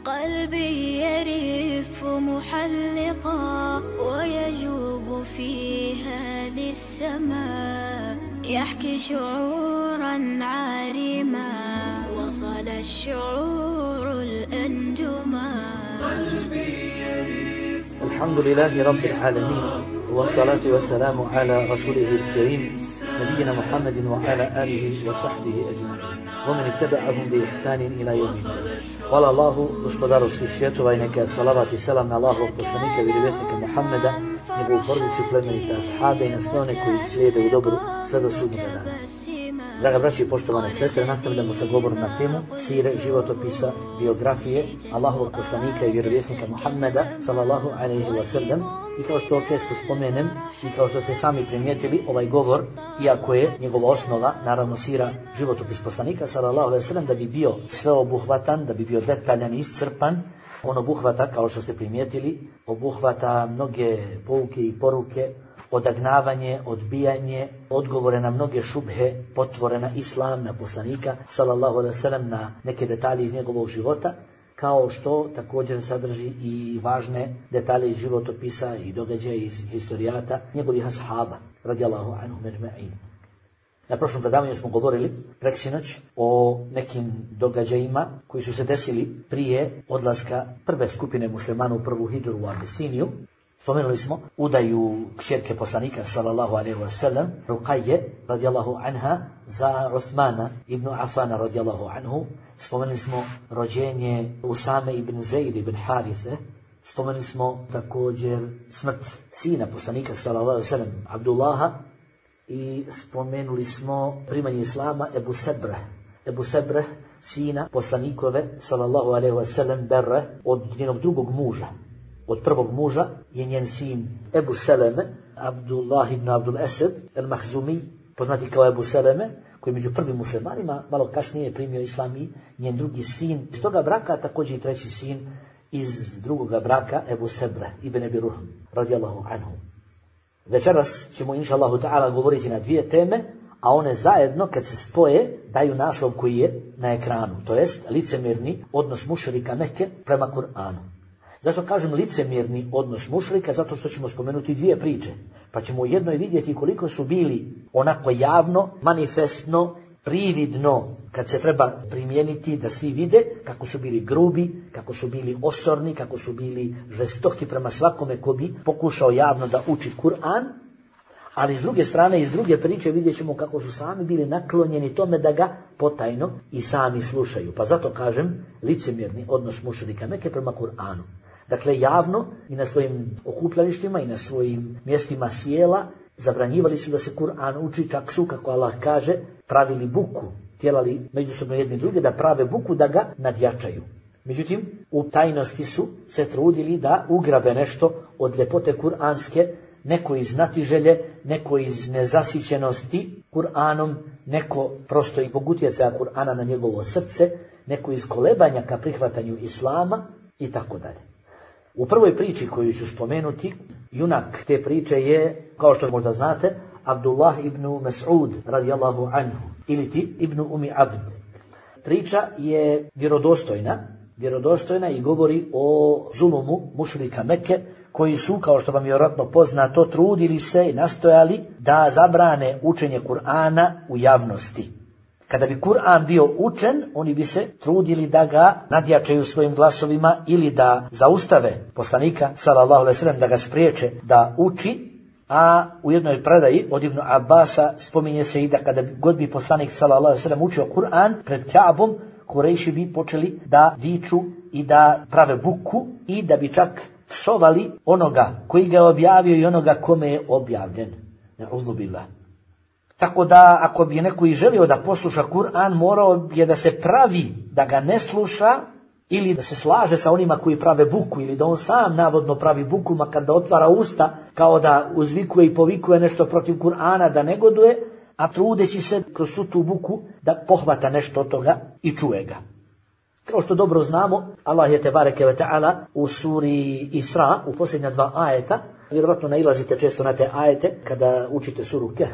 قلبي يرف محلقا ويجوب في هذه السماء يحكي شعورا عارما وصل الشعور الأنجما قلبي يرف. الحمد لله رب العالمين والصلاة والسلام على رسوله الكريم نبينا محمد وعلى آله وصحبه أجمعين ومن اتبعهم بإحسان إلى يوم الدين. Hvala Allahu, gospodaru svih svjetova, i neka salavat i selam na Allahovog poslanika i vjerovjesnika Muhammeda, njegovu porodicu, plemenite ashabe i na sve one koji slijede u dobru sve do sudnjega dana. Draga braći i poštovane sestre, nastavljamo sa govorom na temu sire, životopisa, biografije Allahovog poslanika i vjerovjesnika Muhammeda sallallahu alejhi ve sellem. I kao što često spomenem i kao što ste sami primijetili, ovaj govor, iako je njegova osnova, naravno sira, životopis poslanika sallallahu alejhi ve sellem, da bi bio sveobuhvatan, da bi bio detaljan i iscrpan, on obuhvata, kao što ste primijetili, obuhvata mnoge pouke i poruke, odagnavanje, odbijanje, odgovore na mnoge šubhe, potvore na islam, na poslanika sallallahu alejhi ve sellem, na neke detalje iz njegovog života, kao što također sadrži i važne detalje iz životopisa i događaja iz historijata njegovih ashaba radijallahu anhum ejma'in. Na prošlom predavanju smo govorili preksinoć o nekim događajima koji su se desili prije odlaska prve skupine muslimana u prvu hidžru u Abisiniju. Spomenuli smo udaju kćerke poslanika sallallahu alejhi ve sellem, Ruqayye radijallahu anha, za Uthmana ibn Affana radijallahu anhu. Spomenuli smo rođenje Usame ibn Zaid ibn Harithe. Spomenuli smo također smrt sina poslanika sallallahu alejhi ve sellem, Abdullaha. I spomenuli smo primanje islama Ebu Sebre, sina poslanikove sallallahu alejhi ve sellem, Berre, od njenog drugog muža. Od prvog muža je njen sin Ebu Seleme, Abdullah ibn Abdul Esed el-Mahzumi, poznati kao Ebu Seleme, koji među prvim muslimanima malo kasnije je primio islam, i njen drugi sin iz toga braka, također i treći sin iz drugoga braka, Ebu Sebre ibn Abi Ruhm radijallahu anhu. Večeras ćemo inša Allahu ta'ala govoriti na dvije teme, a one zajedno kad se spoje daju naslov koji je na ekranu, to jest licemjerni odnos mušrika Mekke prema Kur'anu. Zašto kažem licemjerni odnos mušrika? Zato što ćemo spomenuti dvije priče. Pa ćemo u jednoj vidjeti koliko su bili onako javno, manifestno, prividno, kad se treba primijeniti da svi vide, kako su bili grubi, kako su bili osorni, kako su bili žestoki prema svakome ko bi pokušao javno da uči Kur'an. Ali s druge strane, iz druge priče vidjet ćemo kako su sami bili naklonjeni tome da ga potajno i sami slušaju. Pa zato kažem licemjerni odnos mušrika Mekke prema Kur'anu. Dakle, javno i na svojim okupljalištima i na svojim mjestima sjela zabranjivali su da se Kur'an uči, čak su, kako Allah kaže, pravili buku, tjelali međusobno jedni druge da prave buku, da ga nadjačaju. Međutim, u tajnosti su se trudili da ugrabe nešto od ljepote kur'anske, neko iz znatiželje, neko iz nezasićenosti Kur'anom, neko prosto i zbog utjecaja Kur'ana na njegovo srce, neko iz kolebanja ka prihvatanju islama i tako dalje. U prvoj priči koju ću spomenuti, junak te priče je, kao što možda znate, Abdullah ibn Mas'ud radijallahu anhu, ili ti ibn Umi Abd. Priča je vjerodostojna i govori o zulumu mušrika Mekke, koji su, kao što vam je vjerojatno poznato, trudili se i nastojali da zabrane učenje Kur'ana u javnosti. Kada bi Kur'an bio učen, oni bi se trudili da ga nadjačaju svojim glasovima ili da zaustave poslanika sallallahu alejhi ve sellem, da ga spriječe da uči. A u jednoj predaji od Ibn Abbasa spominje se i da kada god bi poslanik sallallahu alejhi ve sellem učio Kur'an pred Kaabom, Kurejši bi počeli da viču i da prave buku i da bi čak psovali onoga koji ga je objavio i onoga kome je objavljen. Ne'udhu billah. Tako da ako bi neko i želio da posluša Kur'an, morao je da se pravi da ga ne sluša ili da se slaže sa onima koji prave buku, ili da on sam navodno pravi buku, makar da otvara usta kao da uzvikuje i povikuje nešto protiv Kur'ana, da negoduje, a trudeći se kroz svu tu buku da pohvata nešto od toga i čuje ga. Kao što dobro znamo, Allah je tebareke ve ta'ala u suri Isra, u posljednja dva ajeta, vjerovatno nailazite često na te ajete kada učite suru Kehf.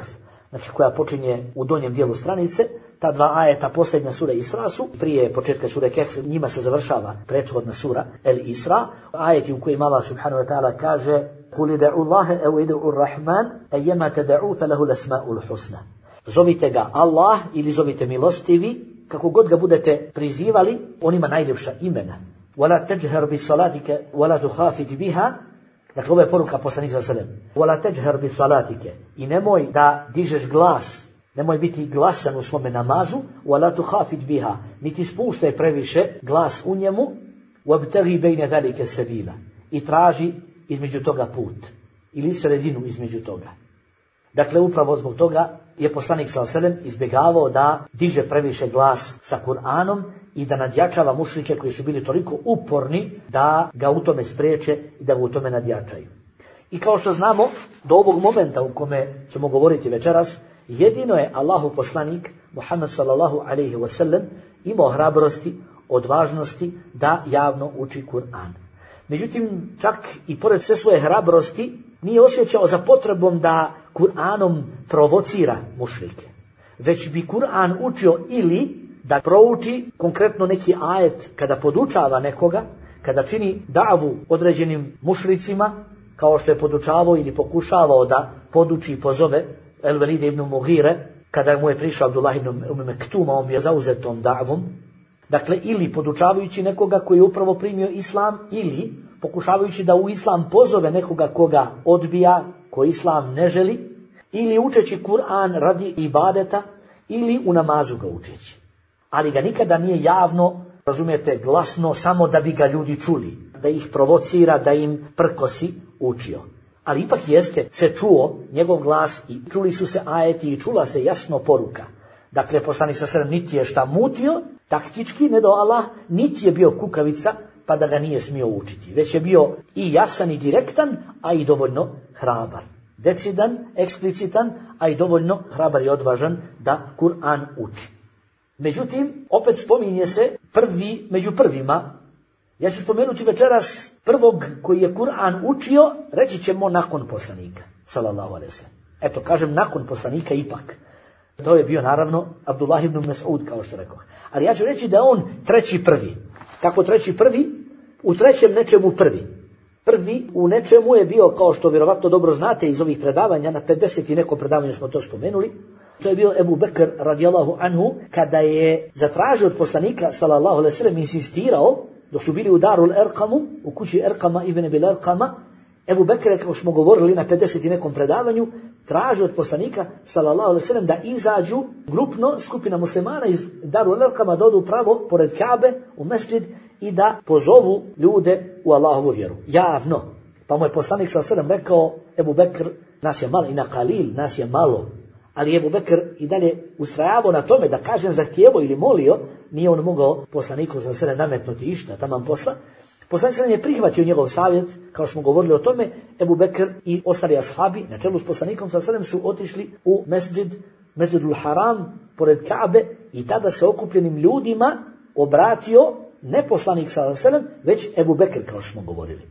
znači koja počinje u donjem dijelu stranice. Ta dva ajeta posljednja sura Isra su, prije početka sure Kehf, njima se završava prethodna sura El Isra, ajeti u kojima Allah subhanahu wa ta'ala kaže قُلِ دَعُوا اللَّهَ أَوْ إِدْعُوا الرَّحْمَنَ أَيَّمَا تَدَعُوا فَلَهُ الْأَسْمَاءُ الْحُسْنَى. Zovite ga Allah ili zovite milostivi, kako god ga budete prizivali, on ima najljepša imena. وَلَا تَجْهَرْ بِصَلَاتِكَ وَلَا تُخَافِتْ بِهَا. Dakle, ovo je poruka poslanika sallallahu alejhi ve sellem. وَلَا تَجْهَرْ بِصَلَاتِكَ. I nemoj da dižeš glas, nemoj biti glasan u svome namazu, وَلَا تُخَافِتْ بِهَا. Niti spuštaj previše glas u njemu, وَابْتَغِي بَيْنَ ذَلِكَ سَبِيلًا. I traži između toga put, ili sredinu između toga. Dakle, upravo zbog toga je poslanik sallallahu alejhi ve sellem izbjegavao da diže previše glas sa Kur'anom i da nadjačava mušrike koji su bili toliko uporni da ga u tome spriječe i da ga u tome nadjačaju. I kao što znamo, do ovog momenta u kome ćemo govoriti večeras, jedino je Allahov poslanik Muhammed sallallahu alejhi ve sellem imao hrabrosti, odvažnosti da javno uči Kur'an. Međutim, čak i pored sve svoje hrabrosti, nije osjećao za potrebom da Kur'anom provocira mušrike. Već bi Kur'an učio ili da prouči konkretno neki ajet kada podučava nekoga, kada čini davu određenim mušricima, kao što je podučavao ili pokušavao da poduči i pozove El-Velid ibn Mughire, kada mu je prišao Abdullah ibn Mektuma, on je zauzet tom davom. Dakle, ili podučavajući nekoga koji je upravo primio islam, ili pokušavajući da u islam pozove nekoga koga odbija, koji islam ne želi, ili učeći Kur'an radi ibadeta, ili u namazu ga učeći. Ali ga nikada nije javno, razumijete, glasno, samo da bi ga ljudi čuli, da ih provocira, da im prkosi učio. Ali ipak jeste se čuo njegov glas i čuli su se ajeti i čula se jasno poruka. Dakle, poslanik sallallahu alejhi ve sellem niti je šta mutio, taktički, ne do Allah, niti je bio kukavica, pa da ga nije smio učiti. Već je bio i jasan i direktan, a i dovoljno hrabar. Decidan, eksplicitan, a i dovoljno hrabar i odvažan da Kur'an uči. Međutim, opet spominje se prvi među prvima. Ja ću spomenuti večeras prvog koji je Kur'an učio, reći ćemo nakon poslanika, sallallahu alejhi ve sellem. Eto, kažem nakon poslanika ipak. To je bio naravno Abdullah ibn Mas'ud, kao što rekao. Ali ja ću reći da on treći prvi. Kako treći prvi? U trećem nečemu prvi. Prvi u nečemu je bio, kao što vjerovatno dobro znate iz ovih predavanja, na 50 i nekom predavanju smo to spomenuli, to je bio Ebu Bekr radijallahu anhu, kada je zatražio od poslanika sallallahu alejhi ve sellem, insistirao, dok su bili u Darul Erkamu, u kući Erkama ibn Abil Erkama, Ebu Bekr, kao smo govorili na 50 i nekom predavanju, traži od poslanika sallallahu alejhi ve sellem da izađu grupno, skupina muslimana iz Darul Erkama, da odu pravo pored Kabe u mesdžid i da pozovu ljude u Allahovu vjeru, javno. Pa mu je poslanik sallallahu alejhi ve sellem rekao, Ebu Bekr, nas je malo, i na kalil, nas je malo. Ali Ebu Bekr i dalje ustrajavao na tome da kažem zahtjevo ili molio, nije on mogao poslaniku sallallahu alejhi ve sellem nametnuti išta, taman posla. Poslanik sallallahu je prihvatio njegov savjet, kao što smo govorili o tome, Ebu Bekr i ostali ashabi na čelu s poslanikom sallallahu alejhi ve sellem su otišli u Mesdžidul Haram pored Kabe i tada se okupljenim ljudima obratio ne poslanik sallallahu alejhi ve sellem, već Ebu Bekr, kao što smo govorili.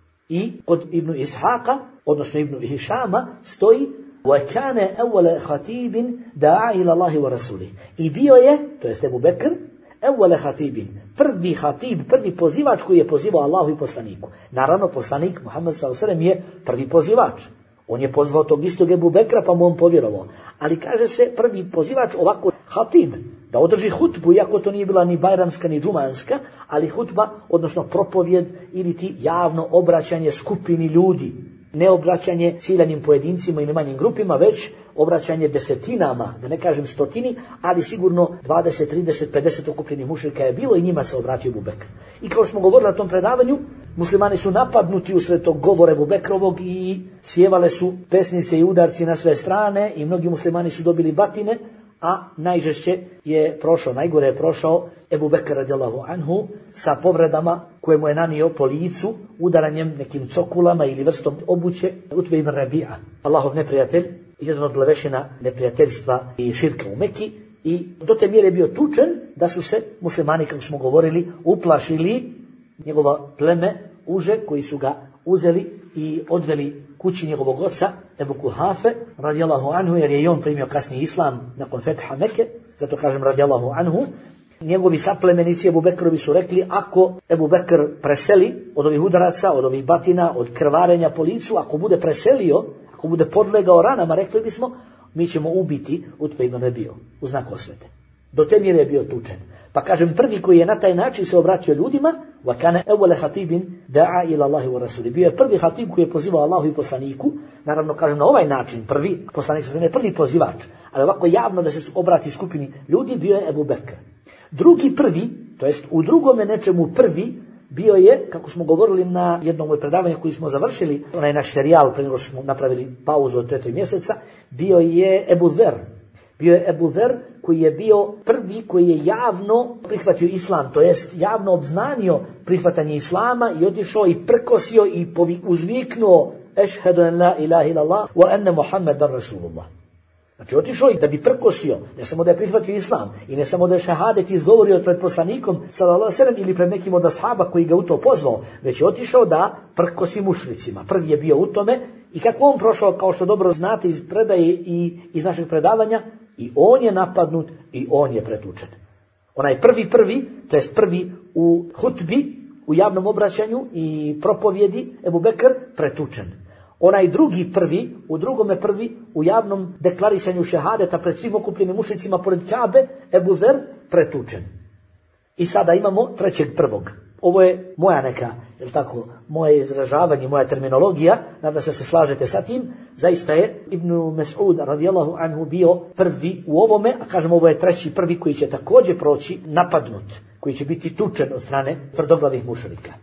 I kod Ibn Ishaqa, odnosno Ibn Hišama, stoji وَكَانَ أَوَّلَ خَتِيبٍ دَعَا إِلَى اللَّهِ وَرَسُولِهِ. I bio je, to jest Ebu Bekr, أَوَّلَ خَتِيبٍ, prvi hatib, prvi pozivač koji je pozivao Allahu i poslaniku. Naravno, poslanik Muhammed sallallahu alejhi ve sellem je prvi pozivač. On je pozvao tog istog Ebu Bekra, pa mu on povjerovao. Ali kaže se prvi pozivač ovako hatib, da održi hutbu, iako to nije bila ni bajramska ni džumanska, ali hutba, odnosno propovjed ili ti javno obraćanje skupini ljudi. Ne obraćanje ciljanim pojedincima ili manjim grupima, već obraćanje desetinama, da ne kažem stotini, ali sigurno 20, 30, 50 okupljenih mušrika je bilo i njima se obratio Ebu Bekr. I kao što smo govorili na tom predavanju, muslimani su napadnuti usred tog govora Ebu Bekrovog i sjevale su pesnice i udarci na sve strane i mnogi muslimani su dobili batine, a najžešće je prošao, najgore je prošao Ebu Bekr radijallahu anhu sa povredama koje mu je nanio po licu, udaranjem nekim cokulama ili vrstom obuće Utbe ibn Rabi'a, Allahov neprijatelj, jedan od levešina neprijateljstva i širka u Meki, i do te mjere je bio tučen da su se muslimani, kako smo govorili, uplašili njegova pleme uže koji su ga uzeli i odveli kući njegovog oca Ebu Kuhafe radijallahu anhu, jer je i on primio kasniji islam nakon fetha Mekke, zato kažem radijallahu anhu. Njegovi saplemenici Ebu Bekrovi su rekli, ako Ebu Bekr preseli od ovih udaraca, od ovih batina, od krvarenja po licu, ako bude preselio, ako bude podlegao ranama, rekli bismo, mi ćemo ubiti Utbe ibn Rebiju u znak osvete. Do te mjere je bio tučen. Pa kažem, prvi koji je na taj način se obratio ljudima, وَكَانَ أَوَّلَ خَطِيبٍ دَعَا إِلَى اللَّهِ وَرَسُولِ. Bio je prvi hatib koji je pozivao Allahu i poslaniku, naravno kažem na ovaj način, prvi poslanik je prvi pozivač, ali ovako javno da se obrati skupini ljudi, bio je Ebu Bekr. Drugi prvi, to jest u drugome nečemu prvi, bio je, kako smo govorili na jednom predavanju koji smo završili, onaj naš serijal, prije nego smo napravili pauzu od 4 mjeseca, bio je Ebu Zer. Bio je Ebu Zer koji je bio prvi koji je javno prihvatio islam, to jest javno obznanio prihvatanje islama i otišao i prkosio i uzviknuo Ešhedu en la ilaha illallah wa enne Muhammedan Rasulullah. Znači otišao i da bi prkosio, ne samo da je prihvatio islam i ne samo da je šahadet izgovorio pred poslanikom sallallahu alejhi ve sellem ili pred nekim od ashaba koji ga u to pozvao, već je otišao da prkosi mušricima. Prvi je bio u tome i kako on prošao, kao što dobro znate iz predaje i iz našeg predavanja, i on je napadnut i on je pretučen. Onaj prvi, to jest prvi u hutbi, u javnom obraćanju i propovjedi, Ebu Bekr, pretučen. Onaj drugi prvi, u drugome prvi, u javnom deklarisanju šehadeta pred svim okupljenim mušicima pored Kabe, Ebu Zer, pretučen. I sada imamo trećeg prvog. Ovo je moja neka, jel tako, moje izražavanje, moja terminologija, nadam se se slažete sa tim. Zaista je Ibn Mes'ud radijallahu anhu bio prvi u ovome, a kažem ovo je treći prvi koji će također proći napadnut, koji će biti tučen od strane tvrdoglavih mušrika.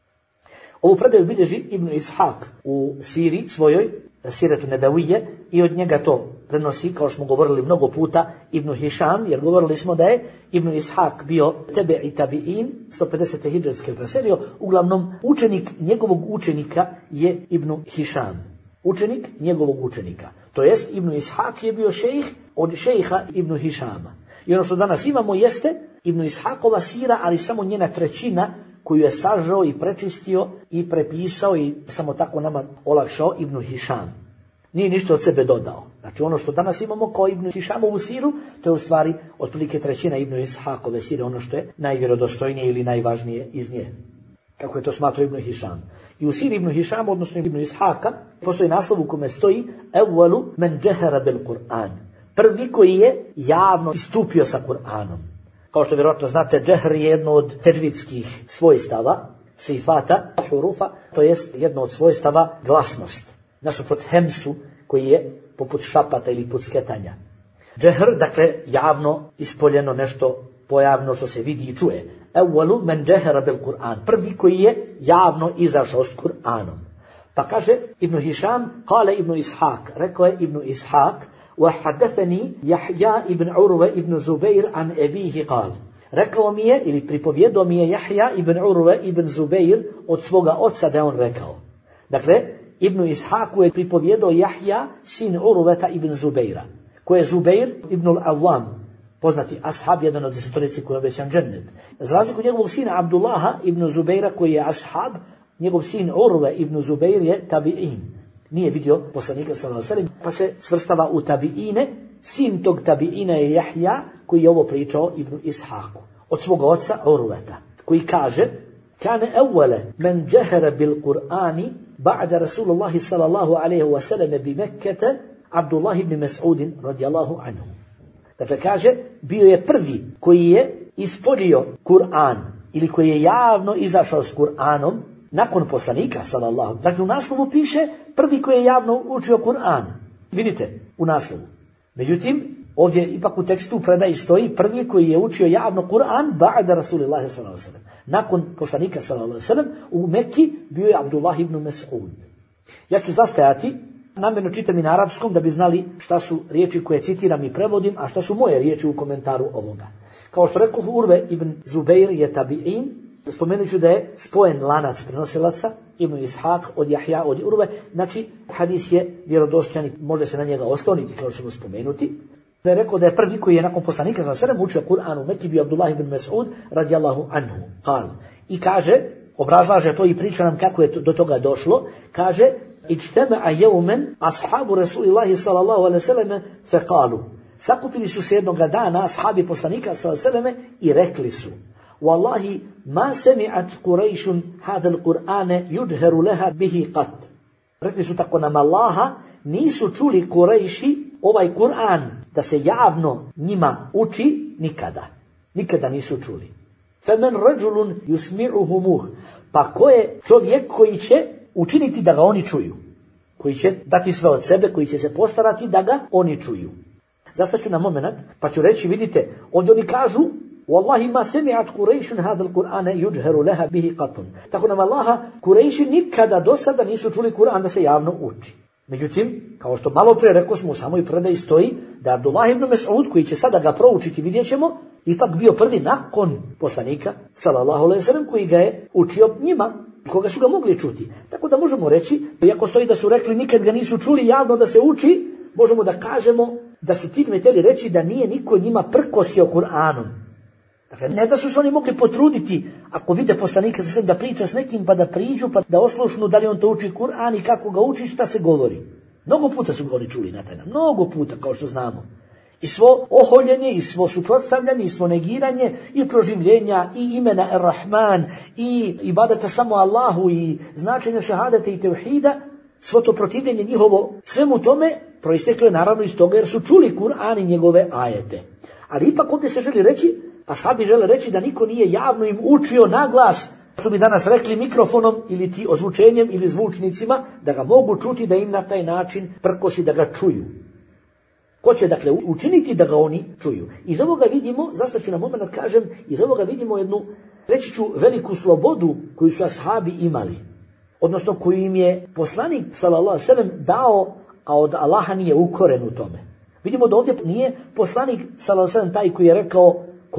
Ovu predaju bilježi Ibn Ishaq u siri svojoj, Siretu Nedavije, i od njega to prenosi, kao smo govorili mnogo puta, Ibn Hišam, jer govorili smo da je Ibn Ishaq bio tebe i tabi'in, 150. hidžetske preselio, uglavnom učenik njegovog učenika je Ibn Hišam. Učenik njegovog učenika. To jest, Ibn Ishaq je bio šejh od šejha Ibn Hišama. I ono što danas imamo jeste Ibn Ishaqova sira, ali samo njena trećina, koju je sažao i prečistio i prepisao i samo tako nama olakšao Ibn Hišam. Nije ništa od sebe dodao. Znači ono što danas imamo kao Ibn Hišamovu siru, to je u stvari otprilike trećina Ibn Ishaqove sire, ono što je najvjerodostojnije ili najvažnije iz nje. Kako je to smatrao Ibn Hišam. I u siri Ibn Hišama, odnosno Ibn Ishaqa, postoji naslov u kome stoji Evvalu men džehara bil Kur'an. Prvi koji je javno istupio sa Kur'anom. Kao što vjerojatno znate, džehr je jedno od teđvidskih svojstava, sifata, hurufa, to jest jedno od svojstava glasnost. Nasuprot hemsu, koji je poput šapata ili pucketanja. Džehr, dakle, javno ispoljeno nešto pojavno što se vidi i čuje. Evvalu men džehara bil Kur'an. Prvi koji je javno izašao s Kur'anom. Pa kaže Ibn Hišam, kale Ibn Ishaq, rekao je Ibn Ishaq, وحدثني يحيى ابن عروة ابن زبير عن أبيه قال. Rekao mi je, ili pripovjedao mi je Jahja ibn Urve ibn Zubeir od svoga oca da on rekao. Dakle, Ibn Ishaku je pripovjedao Jahja, sin Urveta ibn Zubeira, koji je Zubeir ibn al-Awwam, poznati ashab, jedan od desetorici koji je obećan džennet. Za razliku njegovog sina Abdullaha ibn Zubeira, koji je ashab, njegov sin Urve ibn Zubeir je tabi'in. Nije vidio poslanika sallallahu alejhi ve sellem, pa se svrstava u tabiine. Sin tog tabiina je Jahja, koji je ovo pričao Ibn Ishaku od svoga oca Urveta, koji kaže: "Kane awwala man jahara bil Qur'ani ba'da Rasulullah sallallahu alejhi ve sellem bi Mekkah Abdullah ibn Mas'ud radijallahu anhu." Dakle kaže, bio je prvi koji je ispolio Kur'an ili koji je javno izašao s Kur'anom nakon poslanika sallallahu. Dakle, u naslovu piše prvi koji je javno učio Kur'an. Vidite, u naslovu. Međutim, ovdje ipak u tekstu predaji stoji prvi koji je učio javno Kur'an ba'da Rasulillahi sallallahu alejhi ve sellem. Nakon poslanika sallallahu alejhi ve sellem u Mekki bio je Abdullah ibn Mas'ud. Ja ću zastajati, namjerno čitam i na arapskom da bi znali šta su riječi koje citiram i prevodim, a šta su moje riječi u komentaru ovoga. Kao što rekao, Urve ibn Zubeir je tabi'in. Spomenut ću da je spojen lanac prenosilaca, Ibn Ishaq od Jahja od Urve, znači hadis je vjerodostojan, može se na njega osloniti, kao što ćemo spomenuti. Da je rekao da je prvi koji je nakon poslanika sallallahu alejhi ve sellem učio Kur'an u Mekki bio Abdullah ibn Mas'ud radijallahu anhu. Qal. I kaže, obrazlaže to i priča nam kako je do toga došlo, kaže Ijtama'a yawman ashabu Rasulillahi sallallahu alejhi ve sellem faqalu. Sakupili su se jednoga dana ashabi poslanika sallallahu alejhi ve sellem i rekli su: Wallahi ma sami'at Qurayshun hadha al-Qur'ana yudharu laha bihi qat. Rekli su tako nam Allaha, nisu čuli Kurejši ovaj Kur'an da se javno njima uči nikada. Nikada nisu čuli. Femen rajulun yusmi'uhumuh. Pa ko je čovjek koji će učiniti da ga oni čuju? Koji će dati sve od sebe, koji će se postarati da ga oni čuju. Zastaću na moment, pa ću reći, vidite, ovdje oni kažu Wallahi ma sami'at Qurayshun hadha al-Qur'ana yudharu laha bihi qatun. Tako nam Allaha, Kurejši nikada do sada nisu čuli Kur'an da se javno uči. Međutim, kao što malo prije rekao smo, u samoj predaji stoji da Abdullah ibn Mas'ud, koji će sada ga proučiti, vidjet ćemo, ipak bio prvi nakon poslanika, sallallahu alejhi ve sellem, koji ga je učio njima, koga su ga mogli čuti. Tako da možemo reći, iako stoji da su rekli nikad ga nisu čuli javno da se uči, možemo da kažemo da su time htjeli reći da nije niko njima prkosio Kur'anom. Dakle, ne da su se oni mogli potruditi, ako vide poslanika sa da priča s nekim, pa da priđu, pa da oslušnu da li on to uči Kur'an i kako ga uči, šta se govori. Mnogo puta su ga oni čuli na taj način, mnogo puta, kao što znamo. I svo oholjenje, i svo suprotstavljanje, i svo negiranje, i proživljenja, i imena Ar-Rahman, i ibadata samo Allahu, i značenja šahadete i tevhida, svo to protivljenje njihovo, svemu tome proisteklo je naravno iz toga jer su čuli Kur'an i njegove ajete. Ali ipak ovdje se želi reći, ashabi žele reći da niko nije javno im učio naglas, što bi danas rekli mikrofonom ili ti ozvučenjem ili zvučnicima, da ga mogu čuti, da im na taj način prkosi da ga čuju. Ko će dakle učiniti da ga oni čuju? Iz ovoga vidimo, zastaću na moment kažem, iz ovoga vidimo jednu, reći ću, veliku slobodu koju su ashabi imali. Odnosno koju im je poslanik sallallahu alejhi ve sellem dao, a od Allaha nije ukoren u tome. Vidimo da ovdje nije poslanik sallallahu alejhi ve sellem taj koji je rekao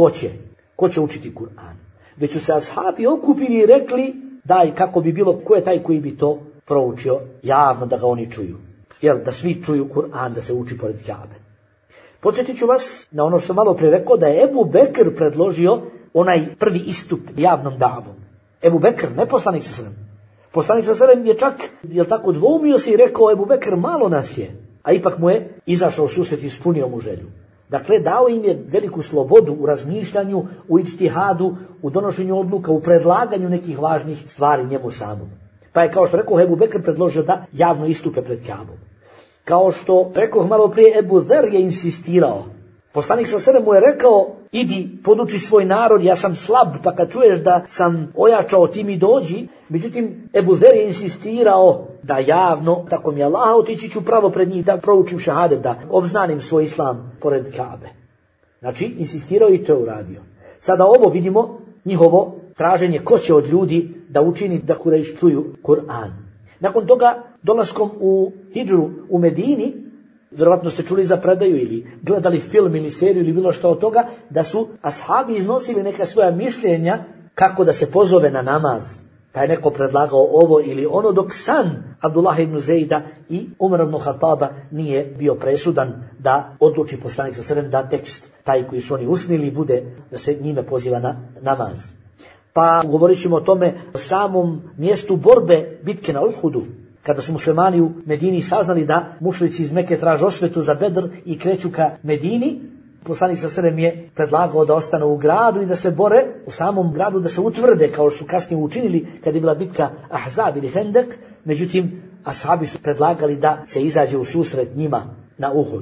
ko će učiti Kur'an. Već su se ashabi okupili i rekli daj kako bi bilo, ko je taj koji bi to proučio javno da ga oni čuju. Jel, da svi čuju Kur'an, da se uči pored Kjabe. Podsjetit ću vas na ono što sam malo prije rekao, da je Ebu Bekr predložio onaj prvi istup javnom davom. Ebu Bekr, ne poslanik sa sredem. Poslanik sa sredem je čak, jel tako, dvoumio se i rekao Ebu Bekr, malo nas je, a ipak mu je izašao u susret i ispunio mu želju. Dakle, dao im je veliku slobodu u razmišljanju, u ijtihadu, u donošenju odluka, u predlaganju nekih važnih stvari njemu samom. Pa je, kao što rekao, Ebu Bekr predložio da javno istupe pred Kjabom. Kao što rekao malo prije, Ebu Zer je insistirao. Poslanik sa sredem mu je rekao, idi poduči svoj narod, ja sam slab, pa kad čuješ da sam ojačao, ti mi dođi. Međutim, Ebu Zer je insistirao da javno, tako mi je Allah, otići ću pravo pred njih, da proučim šahadet, da obznanim svoj islam pored Kabe. Znači, insistirao i to je uradio. Sada ovo vidimo, njihovo traženje ko će od ljudi da učini da Kurejš čuju Kur'an. Nakon toga, dolaskom u hidžru u Medini, vjerovatno ste čuli za predaju ili gledali film ili seriju ili bilo što od toga, da su ashabi iznosili neka svoja mišljenja kako da se pozove na namaz. Pa je neko predlagao ovo ili ono, dok san Abdullah ibn Zejda i Umar ibn Khattaba nije bio presudan da odluči poslanik sa sredem da tekst taj koji su oni usnili bude da se njime poziva na namaz. Pa govorit ćemo o tome, o samom mjestu borbe bitke na Uhudu, kada su muslimani u Medini saznali da mušrici iz Mekke traže osvetu za Bedr i kreću ka Medini, poslanik sa sredem je predlagao da ostane u gradu i da se bore u samom gradu, da se utvrde kao što su kasnije učinili kad je bila bitka Ahzab ili Hendek. Međutim, ashabi su predlagali da se izađe u susret njima na Uhud.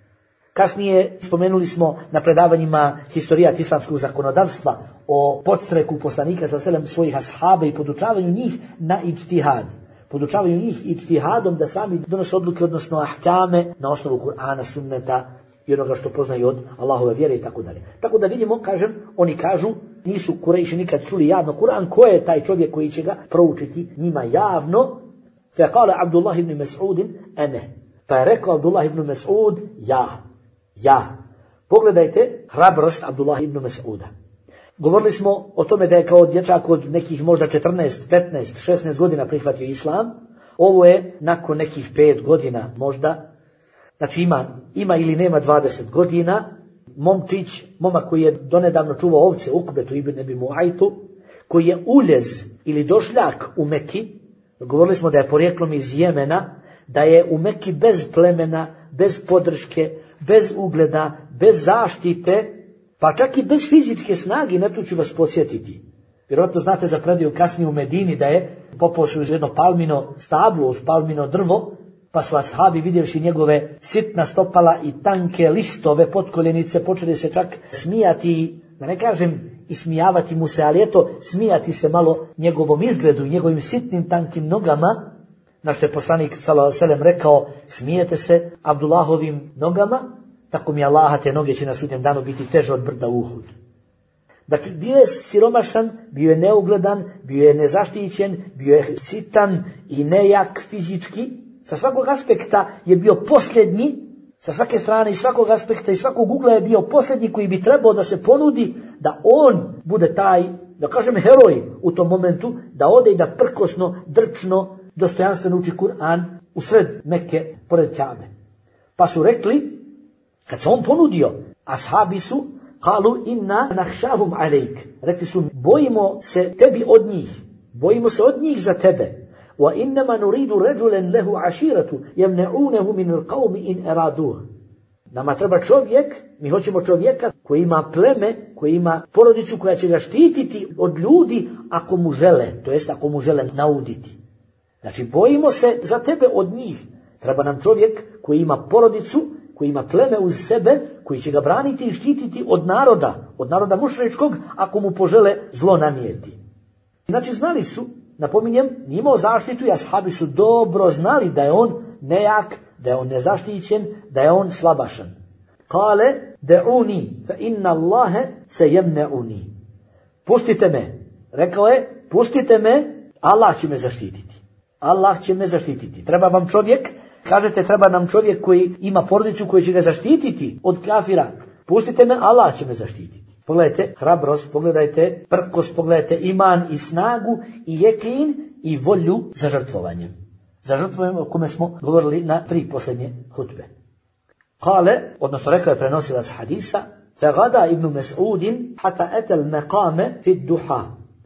Kasnije spomenuli smo na predavanjima historijat islamskog zakonodavstva o podstreku poslanika sa sredem svojih ashaba i podučavanju njih na ijtihad. Podučavaju njih ijtihadom da sami donose odluke, odnosno ahkame na osnovu Kur'ana, sunneta i onoga što poznaju od Allahove vjere i tako dalje. Tako da vidimo, kažem, oni kažu, nisu Kurejši nikad čuli javno Kur'an, ko je taj čovjek koji će ga proučiti njima javno? Fa kale Abdullah ibn Mas'ud ene. Pa je rekao Abdullah ibn Mas'ud, ja. Pogledajte hrabrost Abdullah ibn Mas'uda. Govorili smo o tome da je kao dječak od nekih možda 14, 15, 16 godina prihvatio islam. Ovo je nakon nekih 5 godina možda. Znači ima ili nema 20 godina. Momak koji je donedavno čuvao ovce, Ukbetu ibn Abi Mu'ajtu, koji je uljez ili došljak u Meki, govorili smo da je porijeklom iz Jemena, da je u Meki bez plemena, bez podrške, bez ugleda, bez zaštite, pa čak i bez fizičke snage, na to ću vas podsjetiti. Vjerojatno znate za predaju kasnije u Medini da je popao su jedno palmino stablo, uz palmino drvo, pa su ashabi vidjevši njegove sitna stopala i tanke listove potkoljenice počeli se čak smijati, da ne kažem ismijavati mu se, ali eto smijati se malo njegovom izgledu i njegovim sitnim tankim nogama, na što je poslanik sallallahu alejhi ve sellem rekao: smijete se Abdullahovim nogama, tako mi Allaha, te noge će na sudnjem danu biti teže od brda Uhud. Dakle, bio je siromašan, bio je neugledan, bio je nezaštićen, bio je sitan i nejak fizički. Sa svakog aspekta je bio posljednji, sa svake strane i svakog aspekta i svakog ugla je bio posljednji koji bi trebao da se ponudi da on bude taj, da kažem, heroj u tom momentu, da ode i da prkosno, drčno, dostojanstveno uči Kur'an u sred Mekke, pored Kabe. Pa su rekli, kad se on ponudio, ashabi su kalu inna nahšahum alejk. Rekli su, bojimo se tebi od njih, bojimo se od njih za tebe. Wa innama nuridu rajulan lahu ashiratu yamna'unahu min alqawmi in araduh. Nama treba čovjek, mi hoćemo čovjeka koji ima pleme, koji ima porodicu koja će ga štititi od ljudi ako mu žele, to jest ako mu žele nauditi. Znači, bojimo se za tebe od njih. Treba nam čovjek koji ima porodicu, koji ima pleme uz sebe, koji će ga braniti i štititi od naroda mušričkog, ako mu požele zlo nanijeti. Znači, znali su, napominjem, nije imao zaštitu i ashabi su dobro znali da je on nejak, da je on nezaštićen, da je on slabašan. Kale, da'uni, fa inna Allahe se jemne'uni. Pustite me, rekao je, pustite me, Allah će me zaštititi. Allah će me zaštititi. Treba vam čovjek, kažete treba nam čovjek koji ima porodicu koji će ga zaštititi od kafira. Pustite me, Allah će me zaštititi. Pogledajte hrabrost, pogledajte prkost, pogledajte iman i snagu i jekin i volju za žrtvovanjem. Za žrtvovanjem o kome smo govorili na 3 posljednje hutbe. Kale, odnosno rekao je prenosilac hadisa, fagada ibn Mas'udin hata etel meqame fit duha.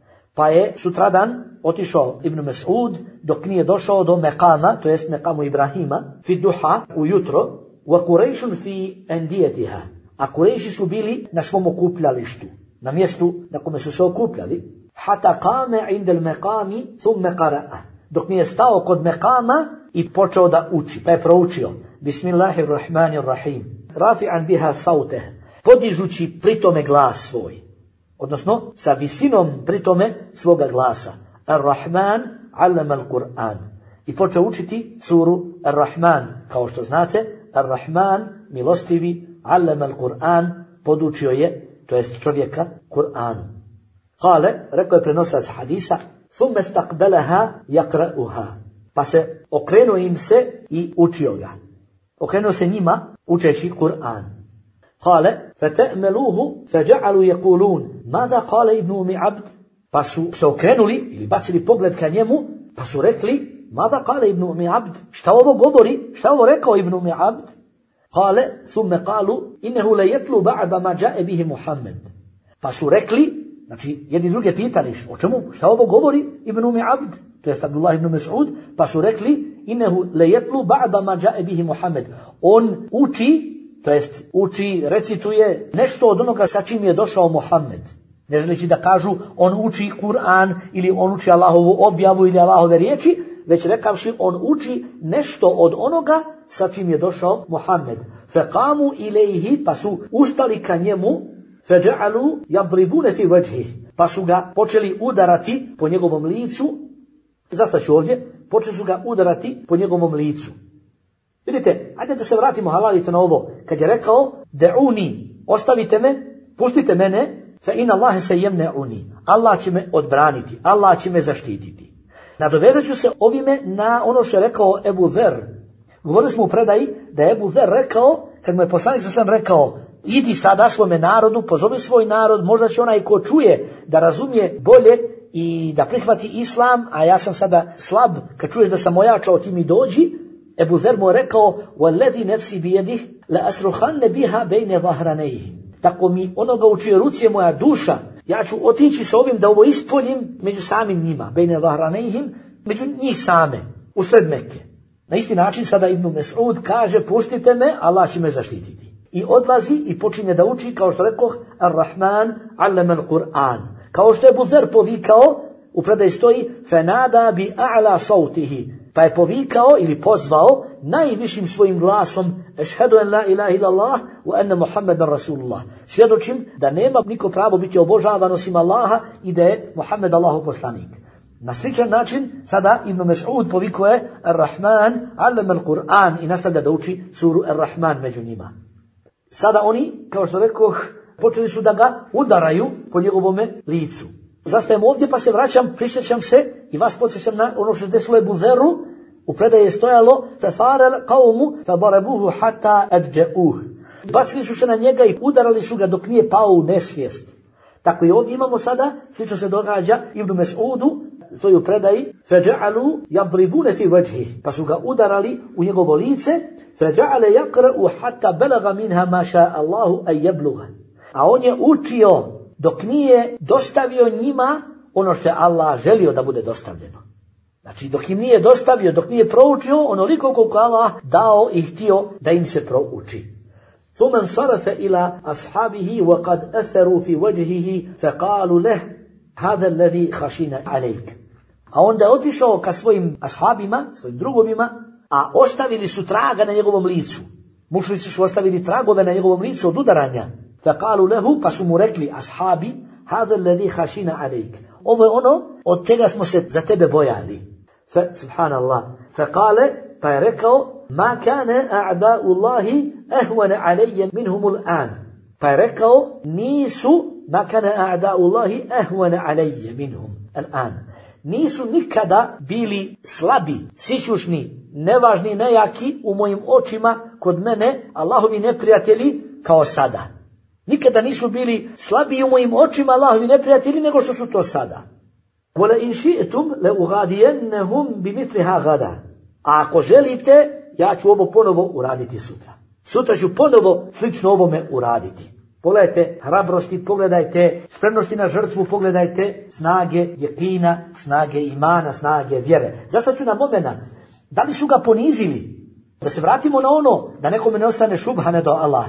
Pa je sutradan otišao Ibn Mas'ud dok nije došao do Mekama, to jest Mekamu Ibrahima, fi duha, ujutro, wa Kurejšun fi endijetiha. A Kurejši su bili na svom okupljalištu, na mjestu na kome su se okupljali. Hata kame indel Mekami thumme qara'a. Dok nije stao kod Mekama i počeo da uči, pa je proučio. Bismillahirrahmanirrahim. Rafi'an biha sauteh. Podižući pritome glas svoj. Odnosno, sa visinom pritome svoga glasa. Ar-Rahman allama al-Qur'an. I počeo učiti suru Ar-Rahman. Kao što znate, Ar-Rahman, milostivi, allama al-Qur'an, podučio je, to jest čovjeka, Kur'anu. Kale, rekao je prenosilac hadisa, thumme stakbelaha yakra'uha. Pa se okrenuo im se i učio ga. Okrenuo se njima učeći Kur'an. Kale, fata'meluhu faja'alu yaqulun, mada kale ibn Umi Abd? Pa su se okrenuli ili bacili pogled ka njemu, pa su rekli, mada kale ibn Umi Abd? Šta ovo govori? Šta ovo rekao ibn Umi Abd? Kale, thumme kalu, innehu le jetlu ba'da ma ja'e bihi Muhammed. Pa su rekli, znači jedni druge pitali, o čemu? Šta ovo govori ibn Umi Abd? To jest Abdullah ibn Mas'ud. Pa su rekli, innehu le jetlu ba'da ma ja'e bihi Muhammed. On uči, to jest uči, recituje nešto od onoga sa čim je došao Muhammed. Ne želeći da kažu on uči Kur'an ili on uči Allahovu objavu ili Allahove riječi, već rekavši on uči nešto od onoga sa čim je došao Muhammed. Faqamu ilaihi, pa su ustali ka njemu, faja'alu yadribuna fi wajhihi, pa su ga počeli udarati po njegovom licu. Zastaću ovdje, počeli su ga udarati po njegovom licu. Vidite, ajde da se vratimo, halalite na ovo. Kad je rekao, da'uni, ostavite me, pustite mene, fa in Allahe se jemne'uni. Allah će me odbraniti, Allah će me zaštititi. Nadovezat ću se ovime na ono što je rekao Ebu Zer. Govorili smo u predaji da je Ebu Zer rekao, kad mu je poslanik sallallahu alejhi ve sellem rekao, idi sada svome narodu, pozovi svoj narod, možda će onaj ko čuje da razumije bolje i da prihvati islam, a ja sam sada slab, kad čuješ da sam ojačao, ti mi dođi. Ebu Zer mu je rekao, وَالَّذِي نَفْسِ بِيَدِهِ لَأَسْرُحَنَّ بِهَا بَيْنَ ظَهْرَنَيْهِ. Tako mi onoga u čije ruci je moja duša, ja ću otići s ovim da ovo ispoljim među samim njima, bejne zahranejhim, među njih same, usred Mekke. Na isti način sada Ibn Mes'ud kaže, pustite me, Allah će me zaštititi. I odlazi i počinje da uči, kao što rekoh, Ar-Rahman allama al-Qur'an. Kao što je Abu Dher povikao, u predaji stoji, fenada bi a'la sautihi, pa je povikao ili pozvao najvišim svojim glasom, ešhedu en la ilaha illallah wa anna Muhammedan Rasulullah. Svjedočim da nema niko pravo biti obožavan osim Allaha i da je Muhammed Allahov poslanik. Na sličan način sada Ibn Mes'ud povikuje Ar-Rahman allama al-Qur'an i nastavlja da uči suru Ar-Rahman među njima. Sada oni, kao što rekoh, počeli su da ga udaraju po njegovome licu. Zastajem ovdje pa se vraćam, prisjećam se i vas podsjećam na ono što se desilo Ebu Zeru. U predaji je stojalo tafarel qawmu fadarabuhu hatta adja'uh. Bacili su se na njega i udarali su ga dok nije pao u nesvijest. Tako i ovdje imamo sada, slično se događa Ibn Mes'udu, stoji u predaji, فَجَعَلُوا يَضْرِبُونَ فِي وَجْهِهِ, pa su ga udarali u njegovo lice, فَجَعَلَ يَقْرَأُ حَتَّى بَلَغَ مِنْهَا مَا شَاءَ اللَّهُ أَنْ يَبْلُغَ. A on je učio dok nije dostavio njima ono što je Allah želio da bude dostavljeno. Znači dok im nije dostavio, dok nije proučio onoliko koliko Allah dao i htio da im se prouči. ثم انصرف إلى أصحابه وقد أثروا في وجهه فقالوا له هذا الذي خشينا عليك. A onda je otišao ka svojim ashabima, svojim drugovima, a ostavili su traga na njegovom licu. Mušrici su ostavili tragove na njegovom licu od udaranja. فقالوا له, pa su mu rekli ashabi, هذا الذي خشينا عليك. Ovo je ono od čega smo se za tebe bojali. Subhanallah. فقال, pa je rekao, ma kana a'da'u Allahi ahwana alayya minhum al'an. Pa je rekao, nisu, ma kana a'da'u Allahi ahwana alayya minhum al'an. Nisu nikada bili slabi, sićušni, nevažni, nejaki u mojim očima kod mene, Allahovi neprijatelji, kao sada. Nikada nisu bili slabiji u mojim očima Allahovi neprijatelji nego što su to sada. Wala in shi'tum la ughadiyannahum bimithliha ghadan. A ako želite, ja ću ovo ponovo uraditi sutra. Sutra ću ponovo slično ovome uraditi. Pogledajte hrabrosti, pogledajte spremnosti na žrtvu, pogledajte snage jekina, snage imana, snage vjere. Zastat ću na moment, da li su ga ponizili? Da se vratimo na ono, da nekome ne ostane šubha ne do Allah.